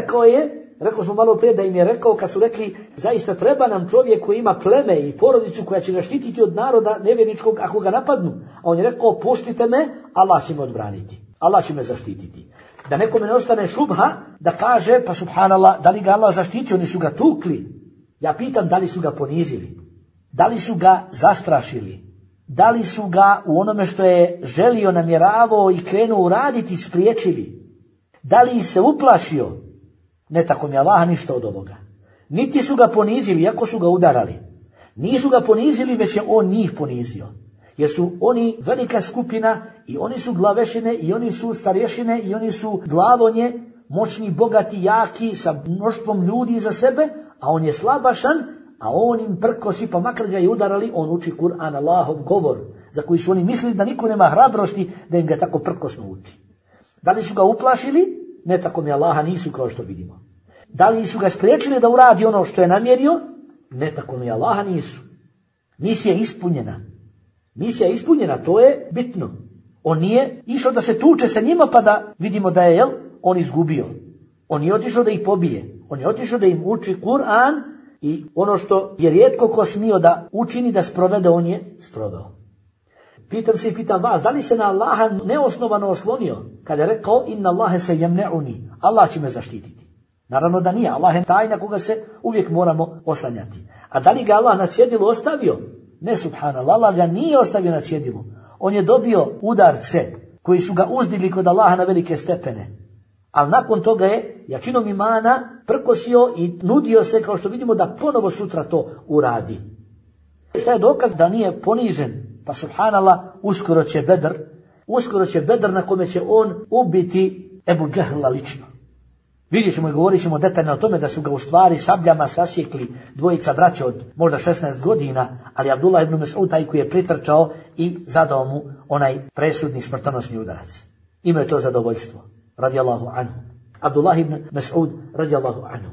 Rekao smo malo prije da im je rekao kad su rekli zaista treba nam čovjek koji ima pleme i porodicu koja će ga štititi od naroda nevjerničkog ako ga napadnu. A on je rekao pustite me, Allah će me odbraniti. Allah će me zaštititi. Da nekome ne ostane šubha da kaže pa subhanallah da li ga Allah zaštiti, oni su ga tukli. Ja pitam da li su ga ponizili. Da li su ga zastrašili. Da li su ga u onome što je želio, namjeravao i krenuo uraditi spriječili. Da li se uplašio. Ne tako mi Allah ništa od ovoga. Niti su ga ponizili, iako su ga udarali. Nisu ga ponizili, već je on njih ponizio. Jer su oni velika skupina i oni su glavešine i oni su starješine i oni su glavonje, moćni, bogati, jaki, sa mnoštvom ljudi iza sebe, a on je slabašan, a on im prkosi, pa makar ga i udarali, on uči Kur'an, Allahov govor, za koji su oni mislili da niko nema hrabrosti da im ga tako prkosno uči. Da li su ga uplašili? Ne tako mi Allaha nisu, kao što vidimo. Da li su ga spriječili da uradi ono što je namjerio? Ne tako mi Allaha nisu. Misija je ispunjena. Misija je ispunjena, to je bitno. On nije išao da se tuče sa njima pa da vidimo da je on izgubio. On je otišao da ih pobije. On je otišao da im uči Kur'an i ono što je rijetko ko smio da učini, da sprovede, on je sproveo. Pitam se i pitam vas, da li se na Allaha neosnovano oslonio kada je rekao inna Allahe se jemne'uni, Allah će me zaštititi. Naravno da nije, Allah je taj na koga se uvijek moramo oslanjati. A da li ga Allah na cjedilu ostavio? Ne, subhanallah, Allah ga nije ostavio na cjedilu. On je dobio udarce koji su ga uzdigli kod Allaha na velike stepene. Ali nakon toga je jačinom imana prkosio i nudio se, kao što vidimo, da ponovo sutra to uradi. Šta je dokaz da nije ponižen? Pa subhanallah, uskoro će Bedr na kome će on ubiti Ebu Džehla lično. Vidjet ćemo i govorit ćemo detaljno o tome da su ga u stvari sabljama sasjekli dvojica braća od možda 16 godina, ali Abdullah ibn Mes'ud taj koji je pritrčao i zadao mu onaj presudni smrtonosni udarac. Imao je to zadovoljstvo. Radijallahu anhu. Abdullah ibn Mes'ud radijallahu anhu.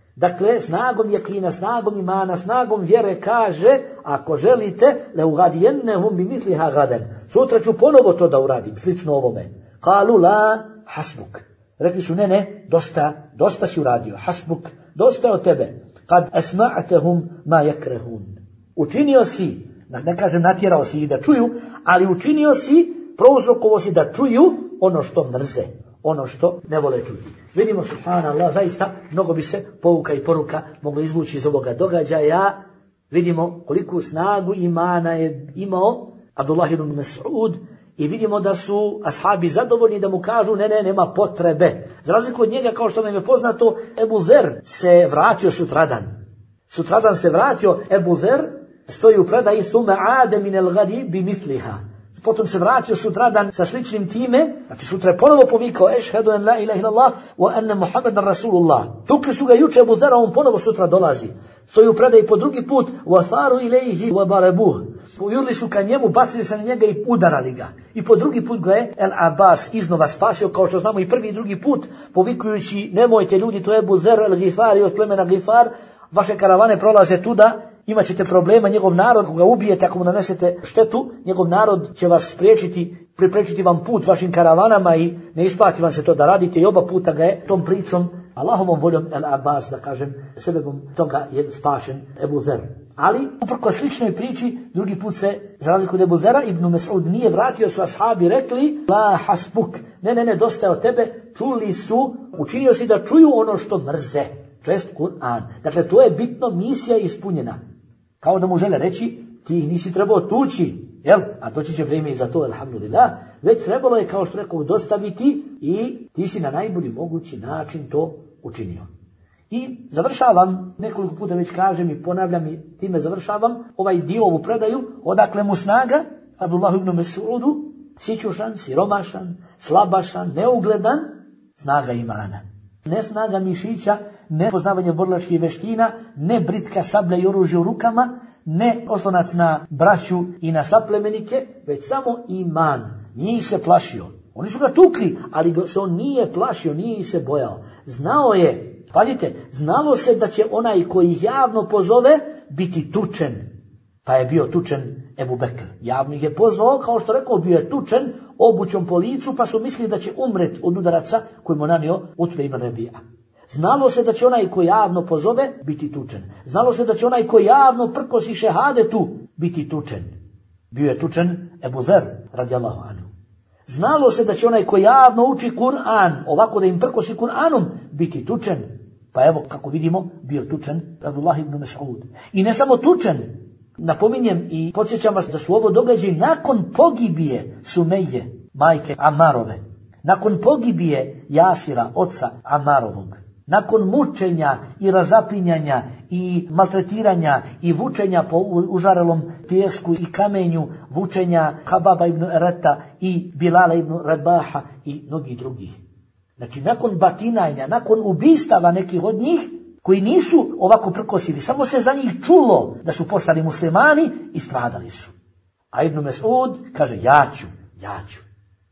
Dakle, snagom jekina, snagom imana, snagom vjere kaže, ako želite, leugadijennehum bi misliha gaden. Sutra ću ponovo to da uradim, slično ovome. Kalu la hasbuk. Rekli su, ne, dosta si uradio. Hasbuk, dosta od tebe. Kad esma'atehum ma yakrahun. Učinio si, ne kažem natjerao si i da čuju, ali učinio si, prouzrokovo si da čuju ono što mrze, ono što ne vole čuti. Vidimo, subhanallah, zaista mnogo bi se pouka i poruka moglo izvući iz ovoga događaja. Vidimo koliku snagu imana je imao Abdullah ibn Mas'ud i vidimo da su ashabi zadovoljni da mu kažu ne, nema potrebe. Za razliku od njega, kao što nam je poznato, Ebu Zer se vratio sutradan. Sutradan se vratio Ebu Zer, stoji u predaji sume ade minel gadi bi mitliha. Potom se vratio sutradan sa sličnim time, znači sutra je ponovo povikao ešhedu en la ilaha illallah wa anna Muhammedan Rasulullah. Tukli su ga juče Ebu Zera, on ponovo sutra dolazi. Stoji u predaji po drugi put wa tharu ilaihi wa barabuh. Pojurili su ka njemu, bacili se na njega i udarali ga. I po drugi put ga je El Abbas iznova spasio, kao što znamo i prvi i drugi put, povikujući nemojte ljudi, to je Ebu Zer El Gifari od plemena Gifar, vaše karavane prolaze tuda, imat ćete problema, njegov narod, ako ga ubijete, ako mu nanesete štetu, njegov narod će vas priprečiti vam put vašim karavanama i ne isplati vam se to da radite. I oba puta ga je tom pričom, Allahovom voljom El Abbas, da kažem, sebebom toga je spašen Ebu Zer. Ali, uprko sličnoj priči, drugi put se, za razliku od Ebu Zera, Ibn Mas'ud nije vratio, su ashabi rekli, la hasbuk, ne, dosta je od tebe, čuli su, učinio si da čuju ono što mrze, to jest Kur'an. Dakle, to je bitno, misija ispunjena. Kao da mu žele reći, ti ih nisi trebao tući, jel? A doći će vrijeme i za to, alhamdulillah. Već trebalo je, kao što rekao, dostaviti i ti si na najbolji mogući način to učinio. I završavam, nekoliko puta već kažem i ponavljam i time završavam ovaj dio, ovu predaju, odakle mu snaga, Abdullah ibn Mas'udu, sićušan, siromašan, slabašan, neugledan, snaga imana. Ne snaga mišića, ne poznavanje borilačkih veština, ne britka sablja i oružje u rukama, ne oslonac na braću i na saplemenike, već samo iman. Nije ih se plašio. Oni su ga tukli, ali se on nije plašio, nije ih se bojao. Znao je, pazite, znalo se da će onaj koji javno pozove biti tučen. Pa je bio tučen Ebu Bekr. Javno ih je pozvao, kao što rekao, bio je tučen obućom po licu, pa su mislili da će umret od udaraca koji mu nanio Utbe ibn Rabija. Znalo se da će onaj koji javno pozove biti tučen. Znalo se da će onaj koji javno prkosi šehadetu biti tučen. Bio je tučen Ebu Zer, radijallahu anhu. Znalo se da će onaj koji javno uči Kur'an, ovako da im prkosi Kur'anom, biti tučen. Pa evo, kako vidimo, bio tučen Abdullah ibn Mas'ud. I ne samo tučen, napominjem i podsjećam vas da su ovo događaje nakon pogibije Sumeje, majke Amarove. Nakon pogibije Jasira, oca Amarovog. Nakon mučenja i razapinjanja i maltretiranja i vučenja po užarelom pijesku i kamenju, vučenja Hababa ibn Ereta i Bilala ibn Rabaha i mnogih drugih. Znači, nakon batinanja, nakon ubistava nekih od njih, koji nisu ovako prkosili, samo se za njih čulo da su postali muslimani i stradali su. A Ibn Mas'ud kaže, ja ću.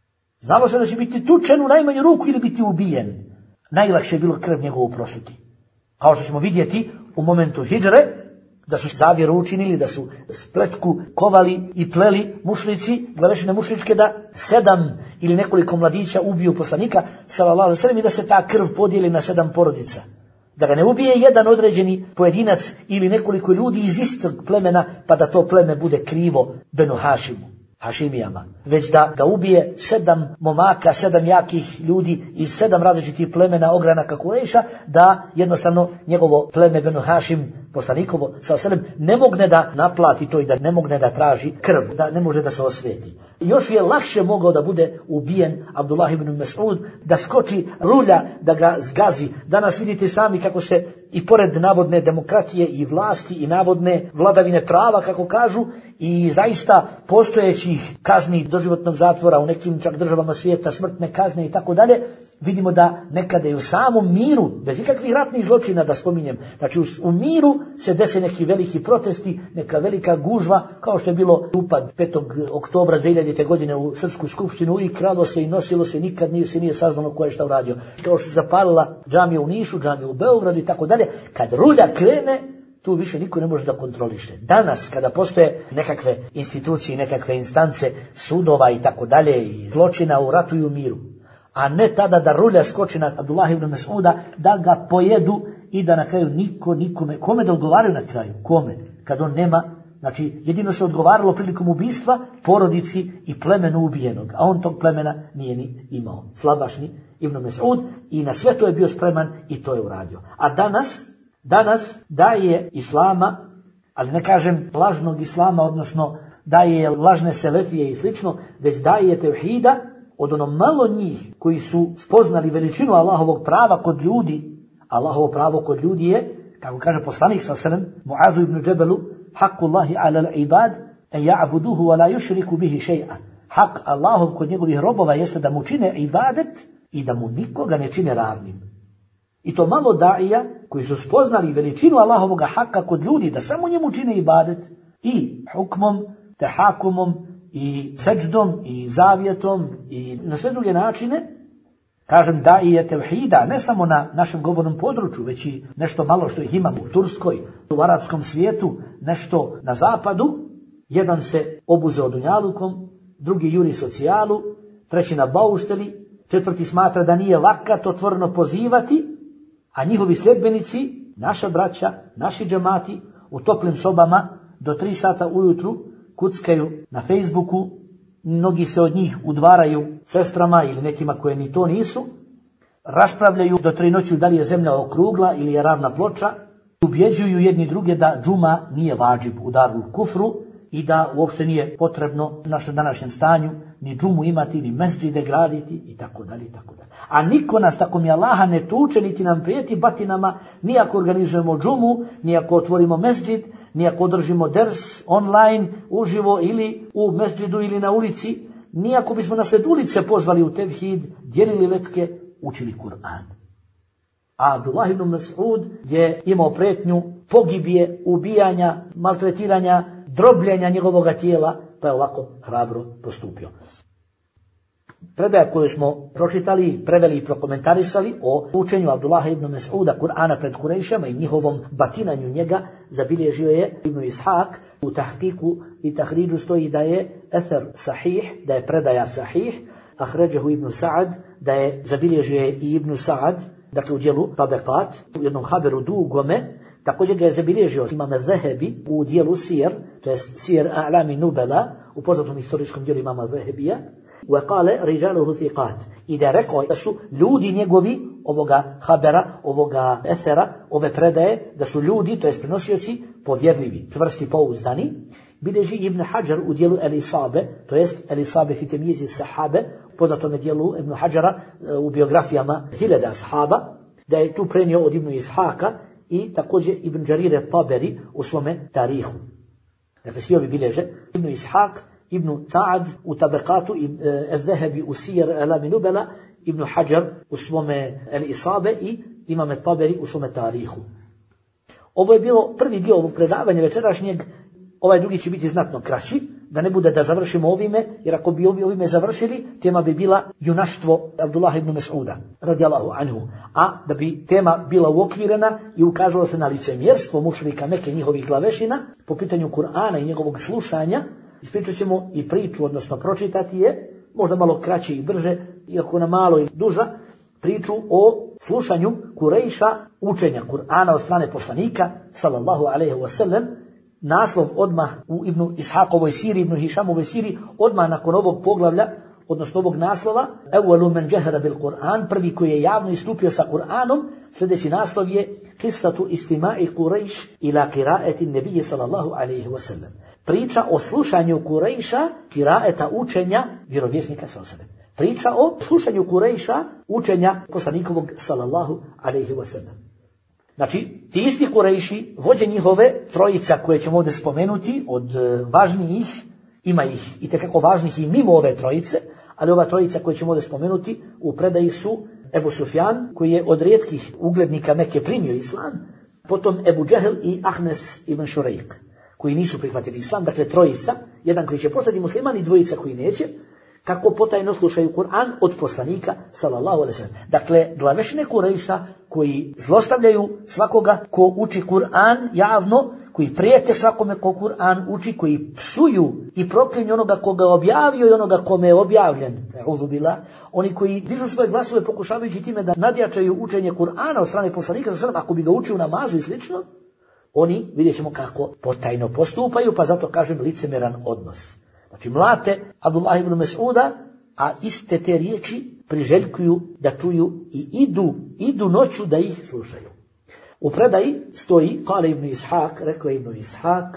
Znalo se da će biti tučen u najmanju ruku ili biti ubijen. Najlakše je bilo krv njegovu prosuti. Kao što ćemo vidjeti u momentu hidžre, da su zavjeru učinili, da su spletku kovali i pleli mušrici, glavešine mušričke, da 7 ili nekoliko mladića ubiju poslanika, sallallahu alejhi ve sellem, i da se ta krv podijeli na 7 porodica. Da ga ne ubije jedan određeni pojedinac ili nekoliko ljudi iz istog plemena, pa da to pleme bude krivo Benu Hašimijama. Već da ga ubije 7 momaka, 7 jakih ljudi iz 7 različitih plemena ogranaka Kurejša, da jednostavno njegovo pleme Benu Hašim, poslanikovo, sallallahu ne mogne da naplati to i da ne mogne da traži krv, da ne može da se osveti. Još je lakše mogao da bude ubijen Abdullah ibn Mas'ud, da skoči rulja, da ga zgazi. Danas vidite sami kako se i pored navodne demokratije i vlasti i navodne vladavine prava, kako kažu, i zaista postojećih kazni doživotnog zatvora u nekim čak državama svijeta, smrtne kazne i tako dalje, Vidimo da nekada i u samom miru, bez ikakvih ratnih zločina da spominjem, znači u miru se dese neki veliki protesti, neka velika gužva, kao što je bilo upad 5. oktobra 2000. godine u Srpsku skupštinu i kralo se i nosilo se, nikad nije saznalo ko je šta uradio. Kao što se zapalila džamija u Nišu, džamija u Beogradu i tako dalje. Kad rulja krene, tu više niko ne može da kontroliše. Danas, kada postoje nekakve institucije, nekakve instance sudova i tako dalje i zločina u ratu i u miru, a ne tada da rulja skoči na Abdullah ibn Mas'uda, da ga pojedu i da na kraju niko nikome, kome da odgovaraju na kraju, kome, kad on nema, znači jedino se odgovaralo prilikom ubistva porodici i plemenu ubijenog, a on tog plemena nije ni imao. Slabašni ibn Mas'ud i na sve to je bio spreman i to je uradio. A danas daje islama, ali ne kažem lažnog islama, odnosno daje lažne selefije i slično, već daje tevhida od ono malo njih koji su spoznali veličinu Allahovog prava kod ljudi. Allahovo pravo kod ljudi je, kako kaže poslanik sallallahu alejhi ve sellem Muazu ibn Džebelu, Haqqullahi ala al-ibad an ya'buduhu wa la yushriku bihi shay'a. Hak Allahov kod njegovih robova jeste da mu čine ibadet i da mu nikoga ne čine ravnim. I to malo daija koji su spoznali veličinu Allahovoga haka kod ljudi, da samo njemu čine ibadet i hukmom, tehakumom i seđdom i zavjetom i na sve druge načine, kažem da i je tevhida, ne samo na našem govornom području, već i nešto malo što ih imamo u Turskoj, u arapskom svijetu, nešto na zapadu. Jedan se obuzeo dunjalukom, drugi juri socijalu, treći na baušteli, četvrti smatra da nije vakat otvoreno pozivati, a njihovi sljedbenici, naša braća, naši džemati, u toplim sobama do 3 sata ujutru kuckaju na Facebooku, mnogi se od njih udvaraju sestrama ili nekima koje ni to nisu, raspravljaju do 3 noći da li je zemlja okrugla ili je ravna ploča, ubjeđuju jedni druge da džuma nije vađib u Darul Kufru i da uopšte nije potrebno u našem današnjem stanju ni džumu imati, ni mesdžide graditi i tako dalje i tako dalje. A niko nas, tako mi Allaha, ne tuče niti nam prijeti batinama, ni ako organizujemo džumu, ni ako otvorimo mesdžid, ni ako održimo ders online, uživo ili u mesdžidu ili na ulici, ni ako bismo na sred ulice pozvali u tevhid, dijelili letke, učili Kur'an. A Abdullah ibn Mas'ud je imao pretnju pogibije, ubijanja, maltretiranja, drobljenja njegovog tijela, pa je ovako hrabro postupio. Predaja koju smo pročitali, preveli i prokomentarisali o učenju Abdullaha ibn Mas'uda Kur'ana pred Kurejšama i njihovom batinanju njega, zabilježio je Ibn Ishaq. U tahkiku i tahriđu stoji da je ether sahih, da je predaja sahih, ahređehu Ibn Sa'ad, da je zabilježio je i Ibn Sa'ad, dakle u dijelu Tabekat, u jednom haberu dugome. Također ga je zabilježio Imam Zahebi u dijelu Sir, to je Sir A'lami Nubela, u poznatom istorijskom dijelu Imama Zahebija. وقال رجاله ثقات. I da je rekao da su ljudi njegovi ovoga habera, ovoga ethera, ove predaje, da su ljudi, to jest prenosioci, povjerljivi, čvrsti, pouzdani. Bilježi Ibn Hajar u dijelu El-Isabe, to jest El-Isabe fi temyizi sahabe, poznatome dijelu Ibn Hajara u biografijama 1000 sahaba, da je tu prenio od Ibn Ishaka i također Ibn Đarire Taberi u svome tarihu. Dakle, svi ovi bilježe Ibn Ishaq, Ibn Sa'ad u Tabekatu, El-Zahebi u Sir A'lami Nubela, Ibn Hajar u svome El-Isabe i Imam Taberi u svome tarihu. Ovo je bilo prvi dio ovog predavanja večerašnjeg, ovaj drugi će biti znatno kraći, da ne bude da završimo ovime, jer ako bi ovime završili, tema bi bila junaštvo Abdullah ibn Mas'uda, radijallahu anhu. A da bi tema bila uokvirena i ukazalo se na licemjerstvo mušrika Mekke, njihovih glavešina, po pitanju Kur'ana i njegovog slušanja, ispričat ćemo i priču, odnosno pročitati je, možda malo kraće i brže, iako na malo i duža, priču o slušanju Kurejša, učenja Kur'ana od strane poslanika, sallallahu alejhi ve sellem. Naslov odmah u Ibn Ishaqovoj siri, Ibn Hišamovoj siri, odmah nakon ovog poglavlja, odnosno ovog naslova, Evvelu men džehera bil Kur'an, prvi koji je javno istupio sa Kur'anom. Sljedeći naslov je Qissatu istima'i Kurejš ila kiraeti nebije sallallahu alejhi ve sellem. Priča o slušanju Kurejša, kiraeta učenja vjerovjesnika sallallahu alejhi ve sellem. Priča o slušanju Kurejša, učenja poslanikovog sallallahu alejhi ve sellem. Znači, ti isti Kurejši, vođe njihove trojica koje ćemo ovdje spomenuti, od važnijih, ima ih i tekako važnih i mimo ove trojice, ali ova trojica koje ćemo ovdje spomenuti u predaji su Ebu Sufjan, koji je od rijetkih uglednika Mekke primio islam, potom Ebu Džehl i Ahnes ibn Šurejk, koji nisu prihvatili islam, dakle trojica, jedan koji će postati musliman i dvojica koji neće, kako potajno slušaju Kur'an od poslanika sallallahu alejhi ve sellem. Dakle, glavešine Kurejša koji zlostavljaju svakoga ko uči Kur'an javno, koji prijete svakome ko Kur'an uči, koji psuju i proklinju onoga koga je objavio i onoga kome je objavljen. Oni koji dižu svoje glasove pokušavajući time da nadjačaju učenje Kur'ana od strane poslanika sallallahu alejhi ve sellem, ako bi ga učio u namazu i slično, oni, vidjet ćemo kako potajno postupaju, pa zato kažem licemeran odnos. Znači mlate Abdullah ibn Mas'uda, a iste te riječi priželjkuju da čuju i idu noću da ih slušaju. U predaji stoji, kale ibn Ishaq, rekao ibn Ishaq,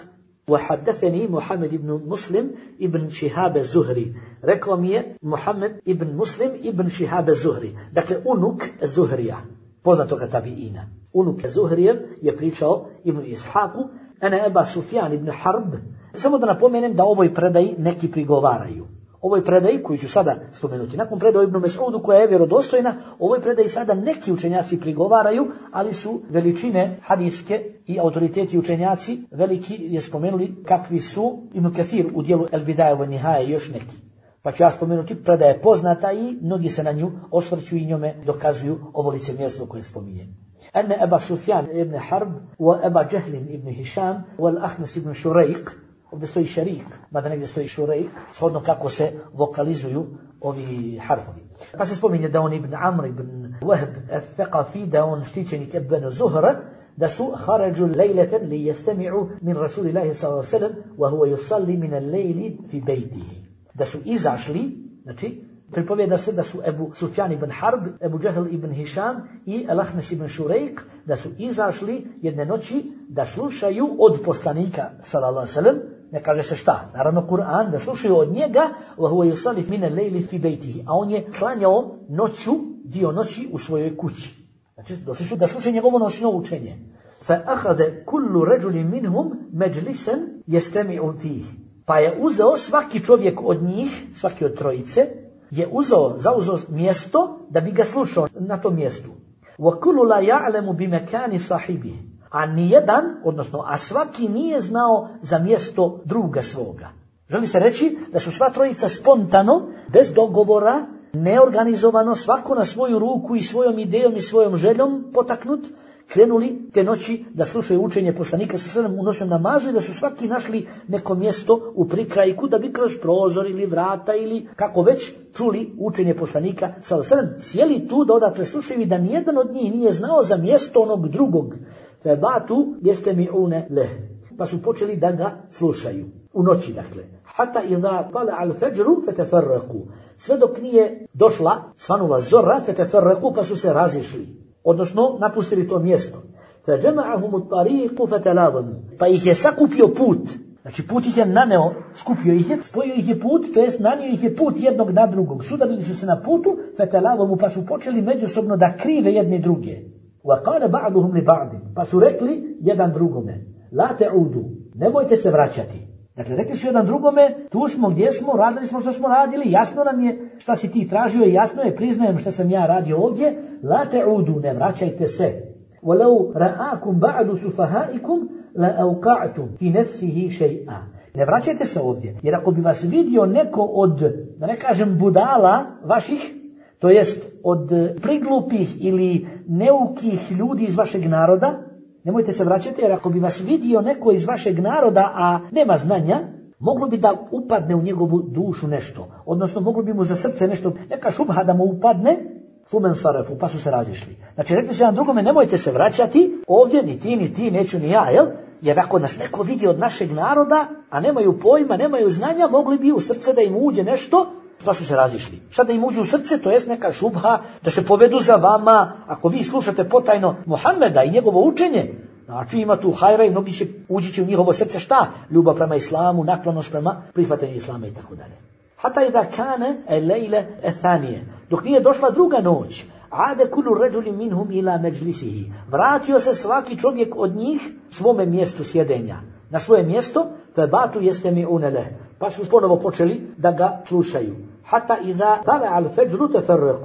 وحدثني محمد ibn Muslim ibn Shihab az-Zuhri. Rekao mi je Muhammed ibn Muslim ibn Shihab az-Zuhri. Dakle, unuk Zuhrija, poznatoga tabiina. Unuk Zuhrijev je pričao ibn Ishaqu, ana Eba Sufjan ibn Harb. Samo da napomenem da ovoj predaji neki prigovaraju. Ovoj predaji, koju ću sada spomenuti, nakon predaje ibn Mas'udu koja je vjerodostojna, ovoj predaji sada neki učenjaci prigovaraju, ali su veličine hadiske i autoriteti učenjaci veliki je spomenuli kakvi su Ibn Kathir u dijelu El Bidaje wa Nihaje još neki. Pa ću ja spomenuti, predaja je poznata i mnogi se na nju osvrću i njome dokazuju ovo licemjerstvo koje spominjem. Enne Eba Sufjan ibn Harb, wa Eba Džehlin ibn Hišam, wa Ahnes ibn Šurejk, ovdje stoji šerik, mada negdje stoji šurejk, shodno kako se vokalizuju ovi harfovi. Pa se spominje da on ibn Amr ibn Wahb al-Thaqafi, da on štićenik ibn Zuhra, da su harađu lejleten li jestemi'u min Rasulillahi sallallahu sallam, wa huwa yusalli min al-lejli fi bejtihi. Da su izašli, znači, pripovijeda se da su Ebu Sufjan ibn Harb, Ebu Džehl ibn Hišam i Al-Ahmes ibn Šurejk, da su izašli jedne noći da slušaju od poslanika sallallahu sallam, ne kaže se šta, naravno Kur'an, da slušaju od njega, wa huwa yusalli min al-layli fi baytihi, a on je klanjao noću, dio noći u svojoj kući. Znači došli su da slušaju njegovo noćno učenje. Fa akhadha kullu rajulin minhum majlisan yastami'u fihi. Pa je uzeo svaki čovjek od njih, svaki od trojice, je zauzeo mjesto da bi ga slušao na tom mjestu. Wa kullu la ya'lamu bi makani sahibihi. A nijedan, odnosno, a svaki nije znao za mjesto druga svoga. Želi se reći da su sva trojica spontano, bez dogovora, neorganizovano, svako na svoju ruku i svojom idejom i svojom željom potaknut, krenuli te noći da slušaju učenje poslanika sa sallam u noćnom namazu i da su svaki našli neko mjesto u prikrajku da bi kroz prozor ili vrata ili kako već čuli učenje poslanika sa sallam. Sjeli tu da odatle slušaju i da nijedan od njih nije znao za mjesto onog drugog. Febatu jestemi'une leh. Pa su počeli da ga slušaju. U noći, dakle. Hata idha tala al fajru feteferraku. Sve dok nije došla, svanula zora, feteferraku, pa su se razišli. Odnosno, napustili to mjesto. Feđema'ahum u tariku fetelavamu. Pa ih je sakupio put. Znači, put ih je naneo, skupio ih je, spojio ih je put, to jest nanio ih je put jednog na drugog. Sudavili su se na putu, fetelavamu, pa su počeli međusobno da krive jedni druge. وَقَالَ بَعْضُهُمْ لِبَعْضٍ. Pa su rekli jedan drugome, la te'udu, nemojte se vraćati. Dakle, rekli su jedan drugome, tu smo gdje smo, radili smo što smo radili, jasno nam je šta si ti tražio i jasno je, priznajem šta sam ja radio ovdje, la te'udu, ne vraćajte se. وَلَوْ رَآكُمْ بَعْدُ سُفَهَائِكُمْ لَأَوْقَعْتُمْ فِي نَفْسِهِ شَيْئًا. Ne vraćajte se ovdje, jer ako bi vas vidio neko od, da ne kažem budala vaših, to jest od priglupih ili neukih ljudi iz vašeg naroda, nemojte se vraćati, jer ako bi vas vidio neko iz vašeg naroda, a nema znanja, moglo bi da upadne u njegovu dušu nešto. Odnosno, moglo bi mu za srce nešto, neka šubha da mu upadne, fumen sarafu, pa su se razišli. Znači, rekli su jedan drugome, nemojte se vraćati, ovdje ni ti, neću ni ja, jel? Jer ako nas neko vidi od našeg naroda, a nemaju pojma, nemaju znanja, mogli bi u srce da im uđe nešto, pa su se razišli. Šta da im uđe u srce, to jest neka šubha, da se povedu za vama, ako vi slušate potajno Muhammeda i njegovo učenje, znači ima tu hajra i mnogi će ući u njihovo srce šta? Ljubav prema islamu, naklonost prema prihvatanju islama i tako dalje. Hata i da kane lejle ethanije. Dok nije došla druga noć, ade kullu rajulin minhum ila majlisihi. Vratio se svaki čovjek od njih svome mjestu sjedenja. Na svoje mjesto, febatu jestemi'une leh. Pa su ponovo počeli da ga slušaju. Hata iza tala al fajru teferraku.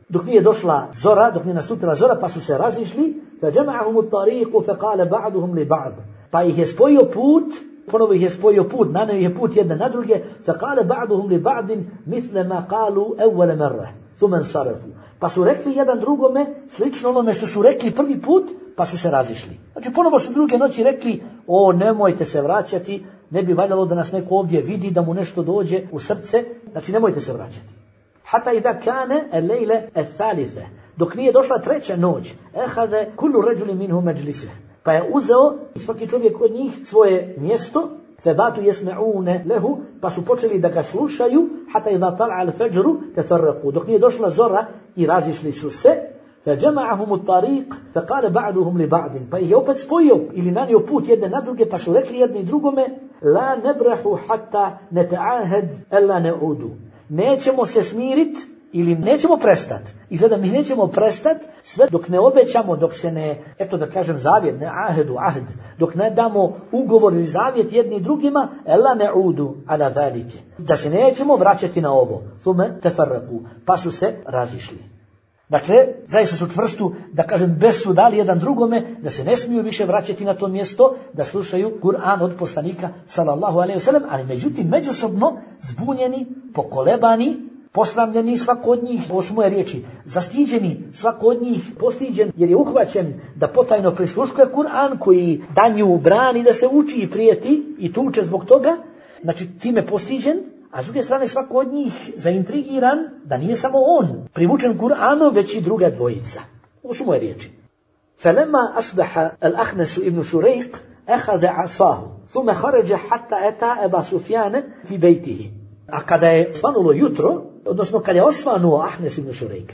dok nije došla zora, dok nije nastupila zora, pa su se razišli, فَجَمَعَهُمُ الطَّرِيقُ فَقَالَ بَعْدُهُمْ لِبَعْدٍ. Pa ih je spojio put, ponovo ih je spojio put, naneo je put jedne na druge, فَقَالَ بَعْدُهُمْ لِبَعْدٍ مِثْلَ مَا قَالُوا أَوَّلَ مَرَّةٍ ثُمَّ انصَرَفُوا. Pa su rekli jedan drugome slično onome što su rekli prvi put, pa su se razišli. Znači ponovo su druge noći rekli, nemojte se vraćati, ne bi valjalo da nas neko ovdje vidi, da mu nešto dođe u srce, znači nemojte se vraćati. Hata idha kane al-lejle al-thalitha. Dok nije došla treća noć, ehade kullu ređuli minhu međlise. Pa je uzeo svaki čovjek od njih svoje mjesto, febatu jesme'une lehu, pa su počeli da ga slušaju, hata idha tal'a al-fajru tefarraku. Dok nije došla zora i razišli su se, فَجَمَعَهُمُ الطَّرِيقُ فَقَالَ بَعْدُهُمْ لِبَعْدٍ. Pa ih je opet spojio ili nanio put jedne na druge, pa su rekli jedni drugome, لَا نَبْرَحُ حَتَّى نَتَعَاهَدْ أَلَّا نَعُودُ. Nećemo se smiriti ili nećemo prestati. Izgleda mi nećemo prestati sve dok ne obećamo, dok se ne, eto da kažem zavjet, ne ahedu, ahd, dok ne damo ugovor ili zavjet jedni drugima, ela ne udu ala zalike. Da se nećemo vraćati na ovo. Thume tefarraku. Pa su se razišli. Dakle, zaista su čvrstu, da kažem, bez su dali jedan drugome, da se ne smiju više vraćati na to mjesto, da slušaju Kur'an od poslanika, sallallahu alejhi ve sellem, ali međutim, međusobno zbunjeni, pokolebani, posramljeni svako od njih, ovo su moje riječi, zastiđeni, svako od njih postiđen, jer je uhvaćen da potajno prisluškuje Kur'an, koji danju brani da se uči i prijeti i tuče zbog toga, znači time postiđen, a s druge strane svako od njih zaintrigiran da nije samo on privučen Kur'anom, već i druga dvojica. Ovo su moje riječi. فَلَمَّا أَصْبَحَ الْأَخْنَسُ ibn Šurejq أَخَذَ عَصَاهُ ثُمَّ خَرَجَ حَتَّى أَتَى أَبَا سُفْيَانَ فِي بَيْتِهِ. A kada je svanulo jutro, odnosno kada je osvanuo Ahnes ibn Šurejq,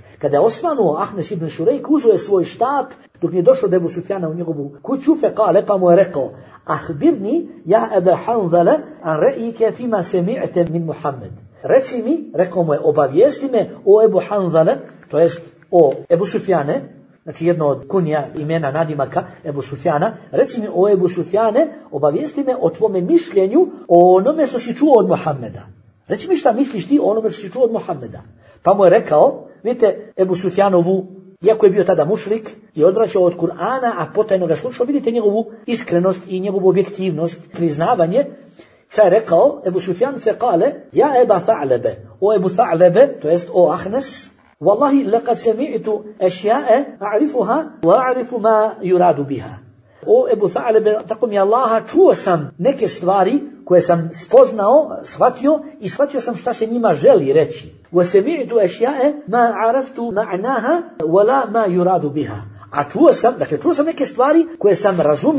ibn Šurejq uzeo je svoj štap dok nije došao do Ebu Sufjana u njegovu kuću, fekale, pa mu je rekao, ahbirni ja Eba Hanzala an re'ike fima semi'te min Muhammed. Reci mi, rekao mu je, obavijesti me o Ebu Hanzala, to jest o Ebu Sufjane, znači jedno od kunja imena nadimaka Ebu Sufjana, reci mi o Ebu Sufjane, obavijesti me o tvome mišljenju o onome što si čuo od Muhammeda. Reci mi šta misliš ti o onome što si čuo od Muhammeda. Pa mu je rekao, vidite Ebu Sufjanovu, iako je bio tada mušrik i odvraćao od Kur'ana, a potajno ga slušao, vidite njegovu iskrenost i njegovu objektivnost, priznavanje. Šta je rekao Ebu Sufjan? Fekale, ja Eba Tha'lebe, o Ebu Tha'lebe, to jest o Ahnes, wallahi laqad sami'tu ashya'a a'rifuha wa a'rifu ma yuradu biha. O Ebu Tha'lebe, tako mi Allaha, čuo sam neke stvari koje sam spoznao, shvatio i shvatio sam šta se njima želi reći. وَسَمِعْتُ أَشْيَاءَ مَا عَرَفْتُ مَعْنَاهَا وَلَا مَا يُرَادُ بِهَا. A čuo sam neke stvari koje sam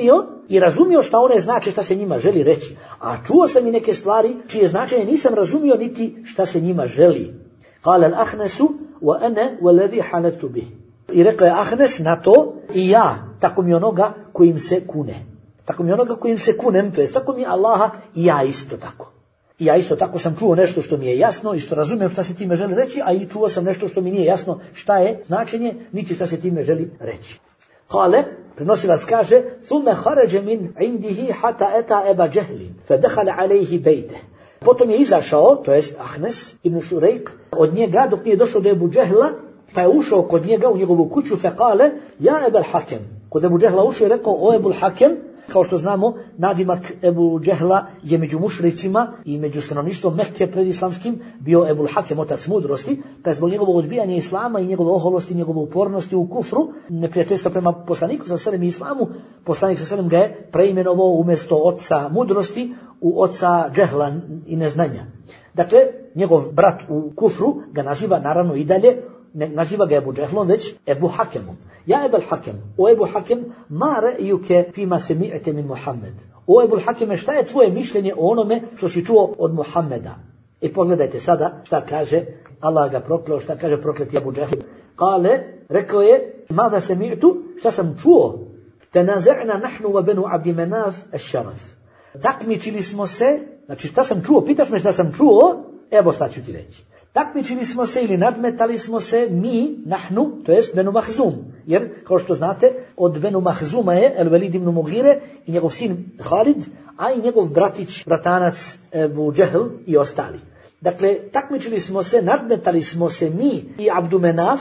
razumio šta one znače, šta se njima želi reći. A čuo sam i neke stvari čije značenje nisam razumio niti šta se njima želi. قَالَ الْأَخْنَسُ وَأَنَا وَالَّذِي حَلَفْتُ بِهِ. I rekao je Ahnes na to, i ja, tako mi onoga kojim se kune. Tako mi onoga kojim se kunem, to jest tako mi Allaha, i ja isto tako. I ja isto tako sam čuo nešto što mi je jasno i što razumijem šta se time želi reći, a i čuo sam nešto što mi nije jasno šta je značenje, niti šta se time želi reći. Kale, prenosilac kaže, ثُمَّ خَرَجَ مِنْ عِنْدِهِ حَتَى أَتَى أَبَا جَهْلٍ فَدَخَلَ عَلَيْهِ بَيْتَهُ. Potom je izašao, to jest Ahnes ibn Šurejq, od njega dok nije došao do Ebu Džehla, pa je ušao kod njega u njegovu kuću, fekale, ja Ebel Hakem. Kod Ebu Džehla ušao i rekao, o Ebul Hakem. Kao što znamo, nadimak Ebu Džehla je među mušricima i među stanovništvom Mekke predislamskim bio Ebul Hakem, otac mudrosti, pa je zbog njegovog odbijanja islama i njegove oholosti, njegove upornosti u kufru, neprijateljstva prema poslaniku sa selem i islamu, poslanik sa selem ga je preimenovao umjesto oca mudrosti u oca džehla i neznanja. Dakle, njegov brat u kufru ga naziva naravno i dalje, ne naziva ga Ebu Džehlom, već Ebu Hakemom. Ja Ebel Hakem, o Ebu Hakem, ma re'juke fima semi'ete min Muhammed. O Ebu Hakeme, šta je tvoje mišljenje o onome što si čuo od Muhammeda? I pogledajte sada šta kaže, Allah ga prokleo, šta kaže prokleti Ebu Džehl. Kale, rekao je, mada semi'tu, šta sam čuo? Tenaze'na nahnu wa benu Abdi Menaf ash-sharaf. Takmičili smo se, znači šta sam čuo, pitaš me šta sam čuo, evo sad ću ti reći. Takmičili smo se ili nadmetali smo se mi, nahnu, to jest Benu Mahzum. Jer, kao što znate, od Benu Mahzuma je El-Velid ibn Mughire i njegov sin Khalid, a i njegov bratanac Ebu Džehl i ostali. Dakle, takmičili smo se, nadmetali smo se mi i Abdu Menaf,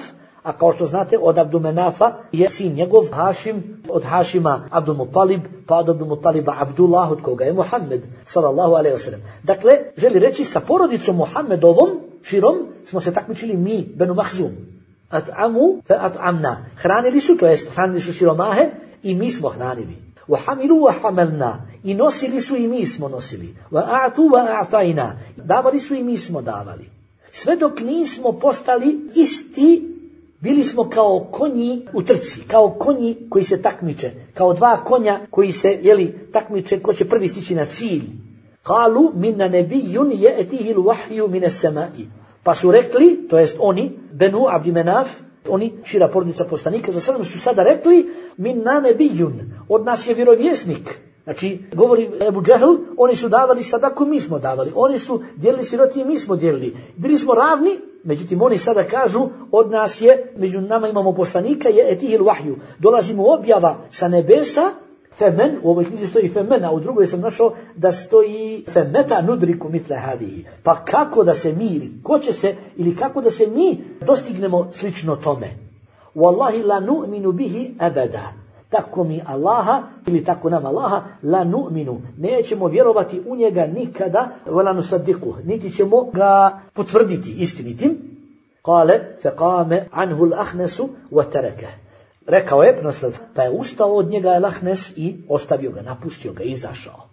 A kao što znate, od Abdumenafa je sin njegov Hašim, od Hašima Abdul Muttalib, pa od Abdul Muttaliba Abdullah, od koga je Muhammed, sallallahu alejhi ve sellem. Dakle, želi reći, sa porodicom Muhammedovom, širom, smo se takmičili mi, Benu Mahzum. At'amu fa at'amna. Hranili su, to jest hranili su siromahe i mi smo hranili. Wa hamilu wa hamalna. I nosili su i mi smo nosili. Wa a'tu wa a'tajna. Davali su i mi smo davali. Sve dok nismo postali isti, bili smo kao konji u trci, kao konji koji se takmiče, kao dva konja koji se, takmiče ko će prvi stići na cilj. Kalu minna nebijun je'tihi l'wahju mine semai. Pa su rekli, to jest oni, Benu Abdimenaf, oni, šira porodica poslanika, za sebe su sada rekli, minna nebijun, od nas je vjerovjesnik. Znači, govori Ebu Džehl, oni su davali sadaku, mi smo davali. Oni su dijelili sirotinje, mi smo dijelili. Bili smo ravni, međutim oni sada kažu, od nas je, među nama imamo poslanika, je etihil vahju. Dolazi mu objava sa nebesa, femen, u ovoj knjizi stoji femen, a u drugoj sam našao da stoji femeta nudriku mitle hadihi. Pa kako da se mi, ko će se, ili kako da se mi dostignemo slično tome. Wallahi la nu'minu bihi abada. Tako mi Allaha, ili tako nam Allaha, la nu'minu, nećemo vjerovati u njega nikada, wala nusaddiku, niti ćemo ga potvrditi istinitim. Kale, feqame anhu l'ahnesu wa tereke. Rekao je, pa je ustao od njega Al-Ahnes i ostavio ga, napustio ga, izašao.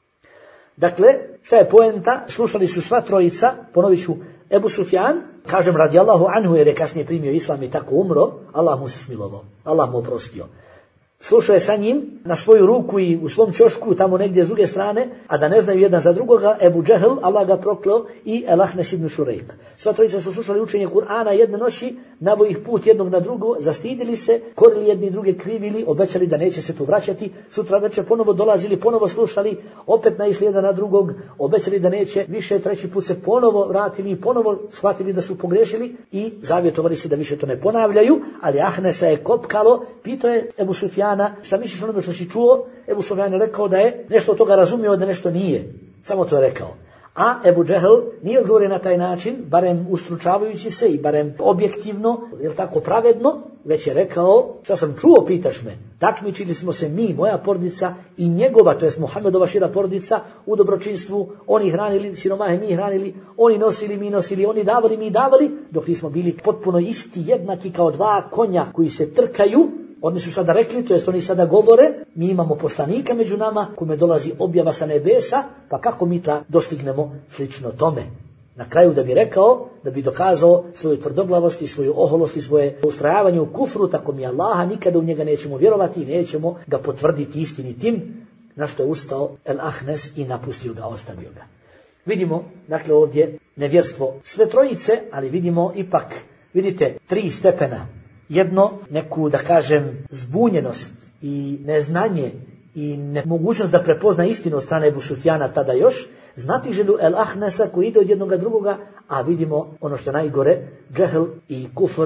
Dakle, šta je poenta? Slušali su sva trojica, ponovit ću, Ebu Sufjan, kažem radijallahu anhu jer je kasnije primio islam i tako umro, Allah mu se smilovao, Allah mu oprostio. Slušao je sa njim na svoju ruku i u svom ćošku tamo negdje s druge strane, a da ne znaju jedan za drugoga, Ebu Džehl, Allah ga prokleo, i Al-Ahnes ibn Šurejk. Sva trojica su slušali učenje Kur'ana jedne noći, nabo ih put jednog na drugo, zastidili se, korili jedni druge, krivili, obećali da neće se tu vraćati, sutra večer ponovo dolazili, ponovo slušali, opet naišli jedan na drugog, obećali da neće više, treći put se ponovo vratili, ponovo shvatili da su pogrešili i zavjetovali se da više to ne ponavljaju, ali Ahnesa je kopkalo, pitao je Ebu Sufjan, šta misliš onome što si čuo? Ebu Sufjan je rekao da je nešto od toga razumio, da nešto nije. Samo to je rekao. A Ebu Džehl nije odgovorio na taj način, barem ustručavajući se i barem objektivno, jel tako pravedno, već je rekao, šta sam čuo, pitaš me. Takmičili smo se mi, moja porodica i njegova, to jest Muhammedova šira porodica, u dobročinstvu. Oni hranili siromahe, mi hranili, oni nosili, mi nosili, oni davali, mi davali, dok nismo bili potpuno isti, jednaki kao dva konja koji se trkaju. Oni su sada rekli, to jest oni sada govore, mi imamo poslanika među nama, kome dolazi objava sa nebesa, pa kako mi ta dostignemo slično tome. Na kraju da bi rekao, da bi dokazao svoju tvrdoglavost i svoju oholost i svoje ustrajavanje u kufru, tako mi Allaha, nikada u njega nećemo vjerovati i nećemo ga potvrditi istinitim, na što je ustao Al-Ahnes i napustio ga, ostavio ga. Vidimo, dakle, ovdje nevjerstvo sve trojice, ali vidimo ipak, vidite, 3 stepena. Jedno, neku, da kažem, zbunjenost i neznanje i nemogućnost da prepozna istinu od strane Ebu Sufjana tada još, znatiželju Al-Ahnesa koji ide od jednoga drugoga, a vidimo ono što najgore, džehl i kufr